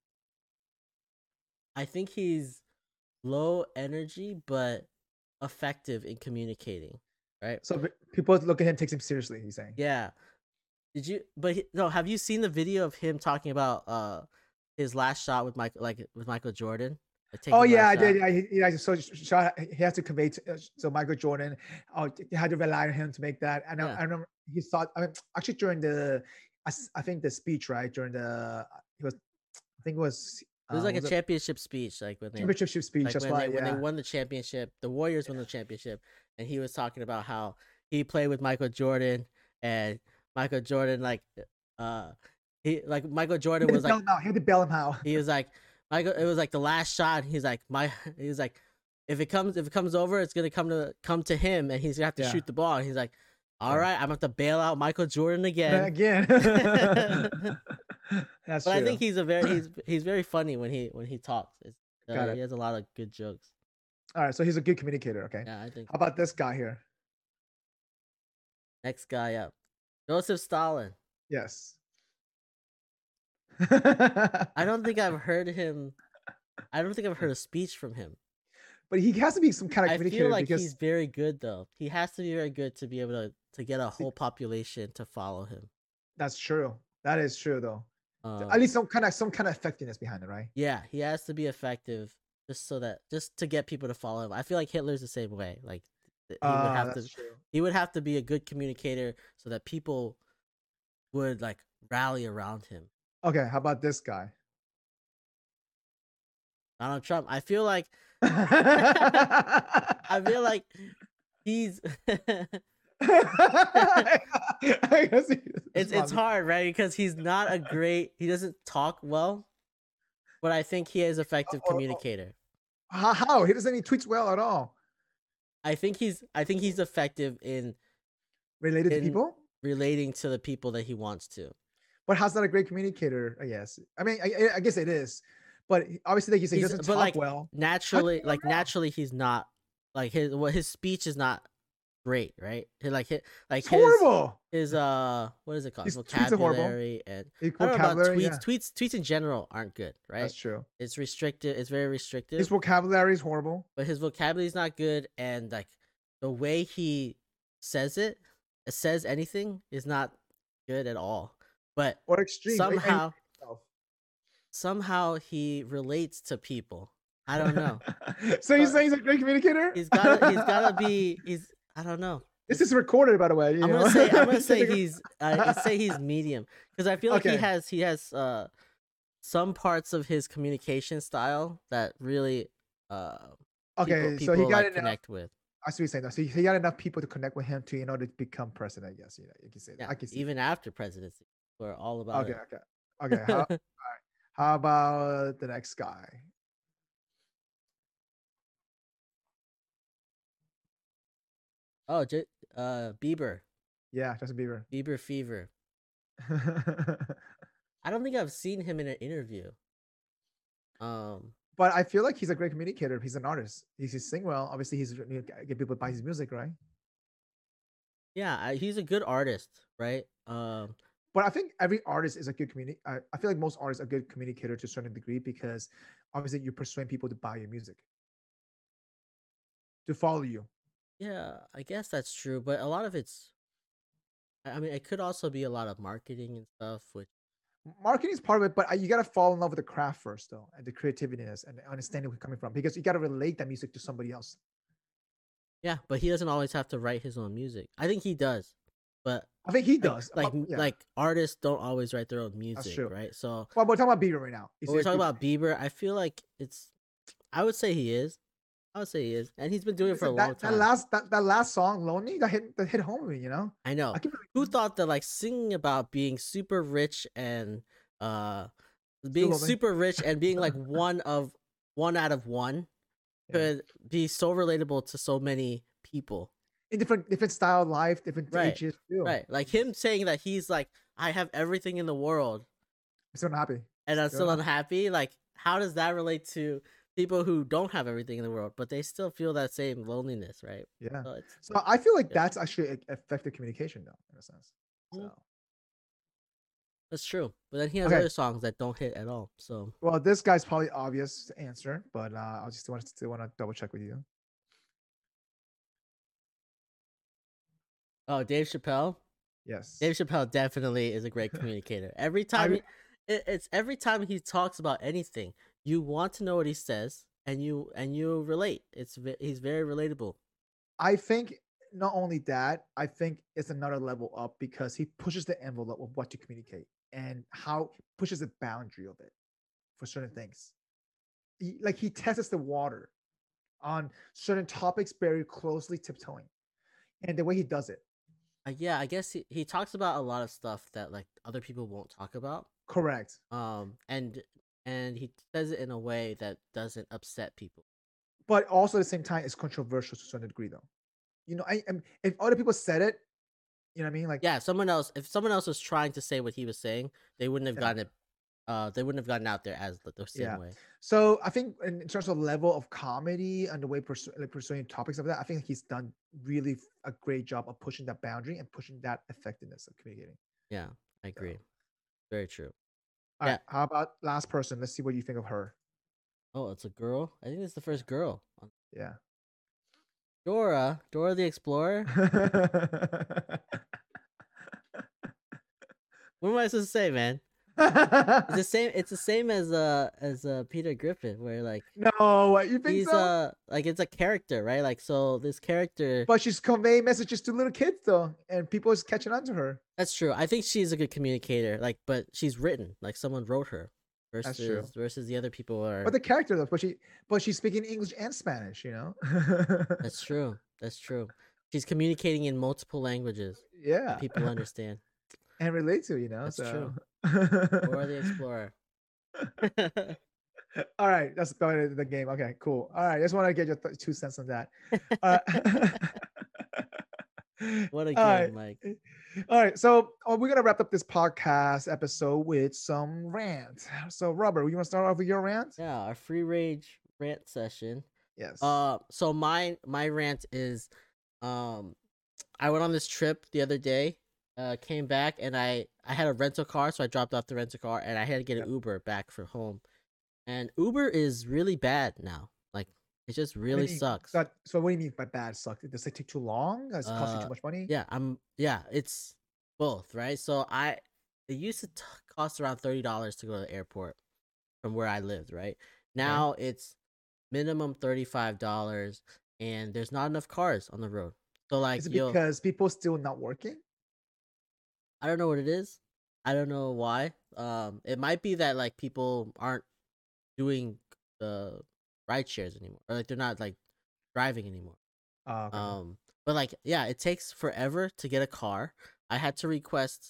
I think he's low energy but effective in communicating, right? So people look at him, takes him seriously. He's saying. Yeah. Did you? No. Have you seen the video of him talking about his last shot with Michael Jordan? Oh yeah, I did. Yeah, so he has to convey so Michael Jordan. He had to rely on him to make that. And I remember he thought. I mean, actually during I think the speech, right? During I think it was. It was like a championship speech, like when championship speech. Like that's when they won the championship, the Warriors won the championship, and he was talking about how he played with Michael Jordan, and Michael Jordan Michael Jordan was like, he had to bail him out. He was like, Michael, it was like the last shot. He's like, if it comes over, it's gonna come to him, and he's gonna have to shoot the ball. And he's like, all right, I'm gonna have to bail out Michael Jordan again. That's but true. I think he's very funny when he talks. He has a lot of good jokes. All right, so he's a good communicator. Okay. Yeah, I think. How about this guy here? Next guy up, Joseph Stalin. Yes. I don't think I've heard him. I don't think I've heard a speech from him. But he has to be some kind of communicator. I feel like because he's very good, though. He has to be very good to be able to get a whole population to follow him. That's true. That is true, though. At least some kind of effectiveness behind it, right? Yeah, he has to be effective just to get people to follow him. I feel like Hitler's the same way. Like he would have to be a good communicator so that people would like rally around him. Okay, how about this guy? Donald Trump. I feel like he's it's hard, right? Because he doesn't talk well, but I think he is effective communicator. How? He doesn't. He tweets well at all. I think he's effective in relating to the people that he wants to. But how's that a great communicator? I guess. I mean, I guess it is. But obviously, like you say, he doesn't talk well. Naturally, he's not like his speech is not great, right? It's horrible. His what is it called? Vocabulary and tweets in general aren't good, right? That's true. It's restricted. It's very restrictive. His vocabulary is horrible. But his vocabulary is not good, and like the way he says anything is not good at all. But or extreme. Somehow he relates to people. I don't know. So you say he's a great communicator? He's gotta be. I don't know. This is recorded, by the way. I'm gonna say he's medium because I feel like he has some parts of his communication style that really people so he got like, connect with. I see what you're saying. So he got enough people to connect with him to to become president. Yes, you can say that. Yeah, I can see even after presidency, we're all about it. Okay. All right. How about the next guy? Oh, Bieber. Yeah, Justin Bieber. Bieber fever. I don't think I've seen him in an interview. But I feel like he's a great communicator. He's an artist. He sing well. Obviously, he's get people to buy his music, right? Yeah, he's a good artist, right? But I think every artist is a good I feel like most artists are good communicator to a certain degree because obviously you're persuading people to buy your music, to follow you. Yeah, I guess that's true, but a lot of it's. I mean, it could also be a lot of marketing and stuff, which. Marketing is part of it, but you gotta fall in love with the craft first, though, and the creativeness and understanding where you're coming from, because you gotta relate that music to somebody else. Yeah, but he doesn't always have to write his own music. I think he does, but I think he does. Like artists don't always write their own music, right? So, well, we're talking about Bieber right now. We're talking about Bieber. I feel like it's. I would say he is. I would say he is, and he's been doing it for a long time. That last song, "Lonely," that hit home with me. You know. I know. Who thought that like singing about being super rich and being super rich and being like one out of one could be so relatable to so many people in different style of life, different ages too. Right, like him saying that he's like, I have everything in the world, I'm still unhappy, and I'm still unhappy. Like, how does that relate to people who don't have everything in the world, but they still feel that same loneliness, right? Yeah. So I feel like that's actually effective communication, though, in a sense. So. That's true, but then he has other songs that don't hit at all. So, well, this guy's probably obvious to answer, but I just want to double check with you. Oh, Dave Chappelle. Yes, Dave Chappelle definitely is a great communicator. Every time every time he talks about anything, you want to know what he says, and you relate. He's very relatable. I think not only that, I think it's another level up because he pushes the envelope of what to communicate and how he pushes the boundary of it for certain things. He tests the water on certain topics very closely, tiptoeing, and the way he does it. Yeah, I guess he talks about a lot of stuff that like other people won't talk about. Correct. And he says it in a way that doesn't upset people. But also at the same time, it's controversial to a certain degree, though. You know, if other people said it, you know what I mean? Like, yeah, if someone else was trying to say what he was saying, they wouldn't have gotten it. They wouldn't have gotten out there as the same way. So I think in terms of level of comedy and the way pursuing topics of that, I think he's done really a great job of pushing that boundary and pushing that effectiveness of communicating. Yeah, I agree. Very true. All right, how about last person? Let's see what you think of her. Oh, it's a girl? I think it's the first girl. Yeah. Dora the Explorer. What am I supposed to say, man? It's the same as Peter Griffin, where like no, what you think he's so? Like it's a character, right? Like so this character, but she's conveying messages to little kids though, and people is catching on to her. That's true. I think she's a good communicator, like, but she's written like someone wrote her versus the other people are. But the character though, but she's speaking English and Spanish, you know. That's true. She's communicating in multiple languages. Yeah, people understand and relate to, you know. That's true. Dora the Explorer. All right, that's the game. Okay, cool. All right, just want to get your 2 cents on that. What a game, Mike. All right, so we're gonna wrap up this podcast episode with some rant. So, Robert, you want to start off with your rant? Yeah, our free rage rant session. Yes. So my rant is, I went on this trip the other day. Came back and I had a rental car, so I dropped off the rental car and I had to get an Uber back from home. And Uber is really bad now. Like it just really sucks. So what do you mean by bad sucks? Does it take too long? Does it cost you too much money? Yeah, it's both, right? So it used to cost around $30 to go to the airport from where I lived, right? Now it's minimum $35 and there's not enough cars on the road. So like, is it because people still not working? I don't know what it is. I don't know why. It might be that like people aren't doing the ride shares anymore, or like they're not like driving anymore. Okay. But like, yeah, it takes forever to get a car. I had to request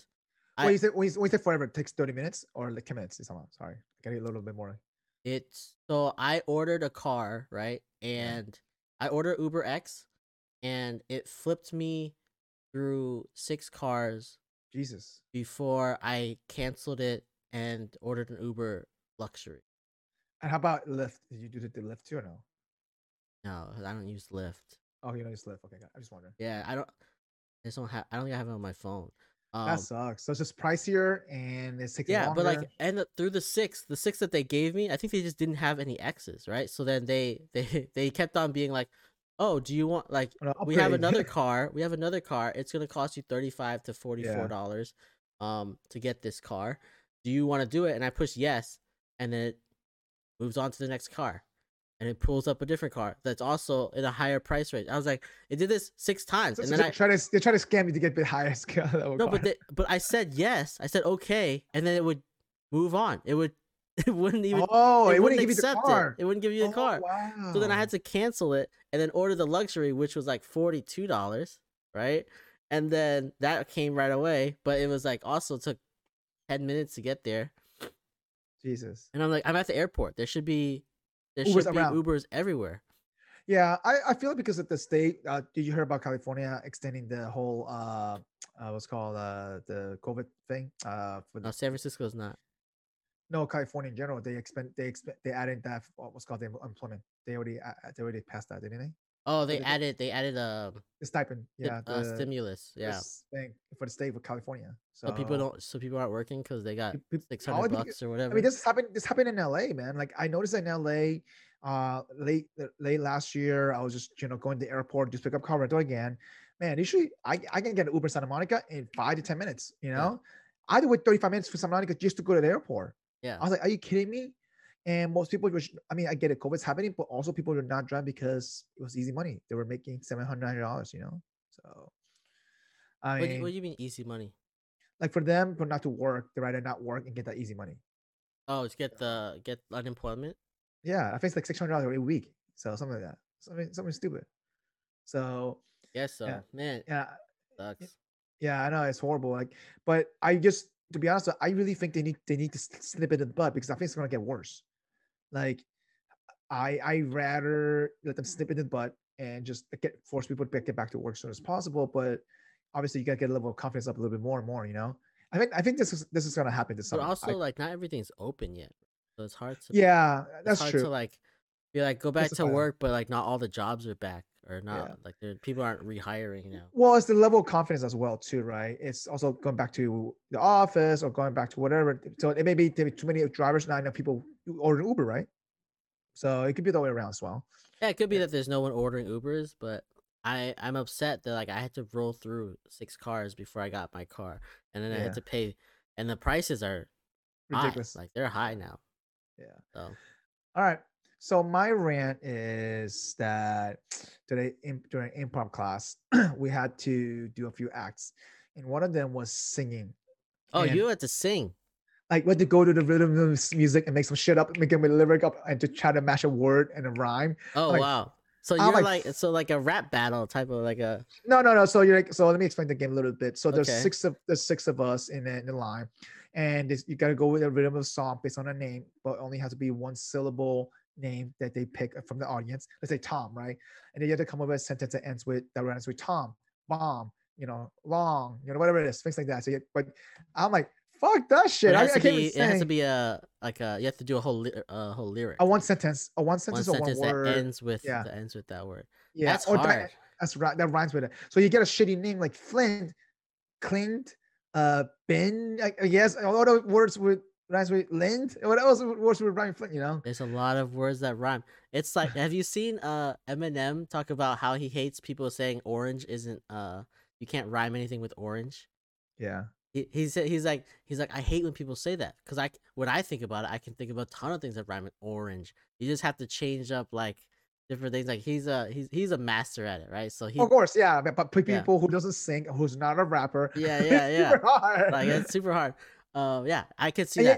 When you say forever, it takes 30 minutes or like 10 minutes. Sorry, get a little bit more. It's so I ordered a car, right? And I ordered Uber X, and it flipped me through 6 cars Jesus. before I canceled it and ordered an Uber luxury. And how about Lyft? Did you do the Lyft too or no? No, I don't use Lyft. Oh, you don't use Lyft. Okay, I just wondering. Yeah, I don't think I have it on my phone. That sucks. So it's just pricier and it's taking longer. But like, and through the six that they gave me, I think they just didn't have any X's, right? So then they kept on being like, oh, do you want like we have another car? We have another car. It's gonna cost you $35 to $44 to get this car. Do you want to do it? And I push yes, and then it moves on to the next car. And it pulls up a different car that's also in a higher price range. I was like, it did this 6 times, and then they try to scam you to get a bit higher scale. No, but I said yes. I said okay, and then it would move on. It wouldn't even. Oh, it wouldn't give you accept the car. It wouldn't give you the car. Wow. So then I had to cancel it and then order the luxury, which was like $42, right? And then that came right away, but it was like also took 10 minutes to get there. Jesus. And I'm like, I'm at the airport. There should be Ubers everywhere. Yeah, I feel because of the state. Did you hear about California extending the whole what's called the COVID thing? San Francisco's not. No, California in general. They added that what's called the employment. They already passed that, didn't they? Oh, they added the stipend. Yeah, the stimulus. Yeah, thing for the state of California. So people aren't working because they got $600 or whatever. I mean, this happened in LA, man. Like I noticed in LA, late last year, I was just going to the airport, just pick up car rental again. Man, usually I can get an Uber Santa Monica in 5 to 10 minutes. I had to wait 35 minutes for Santa Monica just to go to the airport. Yeah, I was like, are you kidding me? And most people I get it, COVID's happening, but also people are not driving because it was easy money. They were making $700, So, what do you mean easy money? Like for them, but not to work, they rather not work and get that easy money. Oh, it's get unemployment. Yeah, I think it's like $600 a week, so something like that, something stupid. So man, sucks. Yeah, I know it's horrible. Like, but to be honest, I really think they need to snip it in the butt because I think it's gonna get worse. Like, I rather let them snip it in the butt and just force people to get back to work as soon as possible. But obviously, you gotta get a level of confidence up a little bit more and more. I think this is gonna happen this summer. But also, like, not everything's open yet, so it's hard to. Yeah, that's true. To like, be like, go back to work, but like, not all the jobs are back, or not like people aren't rehiring now. Well, it's the level of confidence as well, too, right? It's also going back to the office or going back to whatever. So it may be too many drivers. Not enough people ordering Uber, right? So it could be the way around as well. Yeah, it could be that there's no one ordering Ubers, but I'm upset that like I had to roll through 6 cars before I got my car, and then I had to pay, and the prices are ridiculous. Like they're high now. Yeah. So, all right. So my rant is that today during improv class, we had to do a few acts, and one of them was singing. Oh, you had to sing. Like, we had to go to the rhythm of music and make some shit up, make a lyric up, and to try to match a word and a rhyme. Oh, wow. So you're like a rap battle type of like a. No. So let me explain the game a little bit. So there's 6 of us in the line, and you got to go with the rhythm of the song based on a name, but only has to be one syllable name that they pick from the audience. Let's say Tom, right? And then you have to come up with a sentence that ends with Tom, bomb, long, whatever it is, things like that. But I'm like, fuck that shit. It has to be you have to do a whole lyric. A one sentence or one word that ends with that word. Yeah, that's hard. That's right. That rhymes with it. So you get a shitty name like Flint, Clint, Ben. I guess all the words rhymes with Lind. What else words with rhyme Flint? There's a lot of words that rhyme. It's like, have you seen Eminem talk about how he hates people saying orange isn't you can't rhyme anything with orange? Yeah. He's like I hate when people say that, because when I think about it, I can think of a ton of things that rhyme with orange. You just have to change up like different things. Like he's a master at it, right? So of course, yeah. But people who doesn't sing, who's not a rapper, yeah. Super hard. Like it's super hard. I could see that.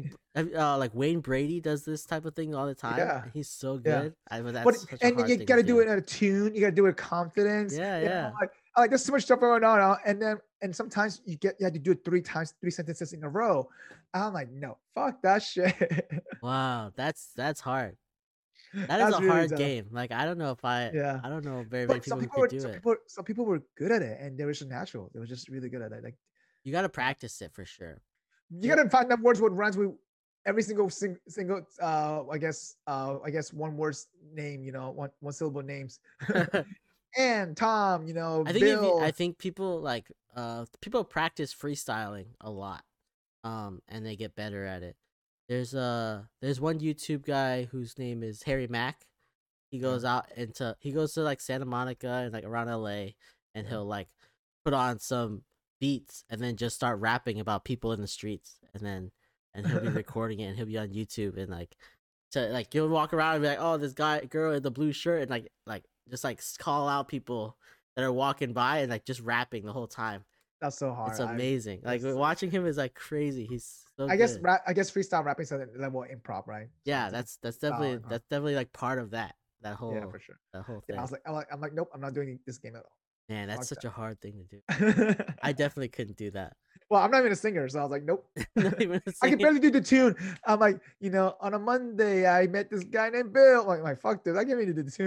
Like Wayne Brady does this type of thing all the time. Yeah, he's so good. Yeah. And you got to do it in a tune. You got to do it with confidence. Yeah. Like, I'm like, there's so much stuff going on, and sometimes you have to do it 3 sentences in a row. I'm like, no, fuck that shit. Wow, that's hard. That is That's a really hard tough. game. Like I don't know if I Yeah. don't know very But many people who could do it. some people were good at it, and they were just natural. They were just really good at it. Like You got to practice it for sure. you gotta find that words with rhymes with every single I guess one word's name, one syllable names. And Tom, I think Bill. people practice freestyling a lot, and they get better at it. There's one YouTube guy whose name is Harry Mack. He goes to like Santa Monica and like around LA, and he'll like put on some beats and then just start rapping about people in the streets, and he'll be recording it and he'll be on YouTube, and like you'll walk around and be like, oh, this girl in the blue shirt, and like just like call out people that are walking by and like just rapping the whole time. That's so hard. It's amazing. Watching him is like crazy. He's so I good. guess freestyle rapping is a level of improv, right? Yeah, that's definitely like part of that whole yeah, for sure. that whole thing. Yeah, I'm like, nope, I'm not doing this game at all. Man, that's such a hard thing to do. I definitely couldn't do that. Well, I'm not even a singer, so I was like, nope. Not even a I can singer. barely do the tune. I'm like, on a Monday, I met this guy named Bill. I'm like, fuck this. I can't even do the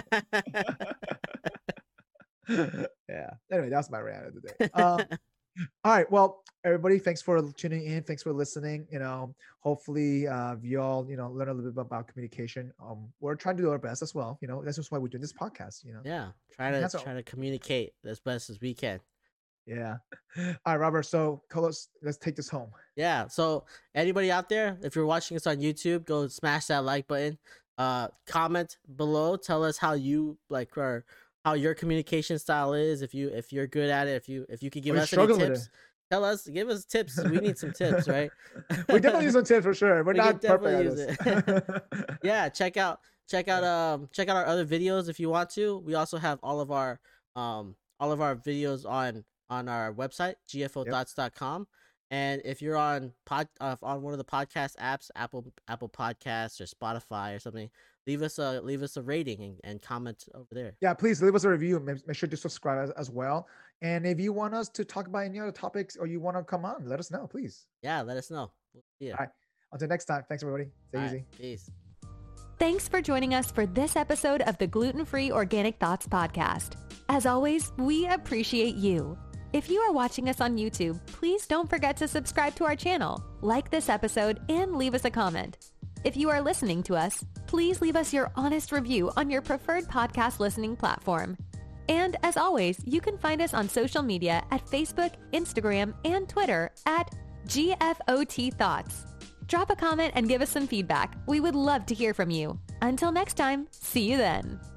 tune. Yeah. Anyway, that's my rant of the day. All right. Well, everybody, thanks for tuning in. Thanks for listening. Hopefully, you all, learn a little bit about communication. We're trying to do our best as well. That's just why we're doing this podcast. Yeah, try to communicate as best as we can. Yeah. All right, Robert. So, Carlos, let's take this home. Yeah. So, anybody out there, if you're watching us on YouTube, go smash that like button. Comment below. Tell us how you like or how your communication style is. If you're good at it, if you could give us any tips, give us tips. We need some tips, right? We definitely use some tips for sure. We're not perfect at it. Yeah, check out our other videos if you want to. We also have all of our videos on our website, gfothoughts.com. And if you're on one of the podcast apps, Apple Podcasts or Spotify or something, leave us a rating and comment over there. Yeah, please leave us a review. Make sure to subscribe as well. And if you want us to talk about any other topics or you want to come on, let us know, please. Yeah, let us know. We'll see you. All right. Until next time. Thanks, everybody. Stay easy. Peace. Thanks for joining us for this episode of the Gluten-Free Organic Thoughts Podcast. As always, we appreciate you. If you are watching us on YouTube, please don't forget to subscribe to our channel, like this episode, and leave us a comment. If you are listening to us, please leave us your honest review on your preferred podcast listening platform. And as always, you can find us on social media at Facebook, Instagram, and Twitter at GFOT Thoughts. Drop a comment and give us some feedback. We would love to hear from you. Until next time, see you then.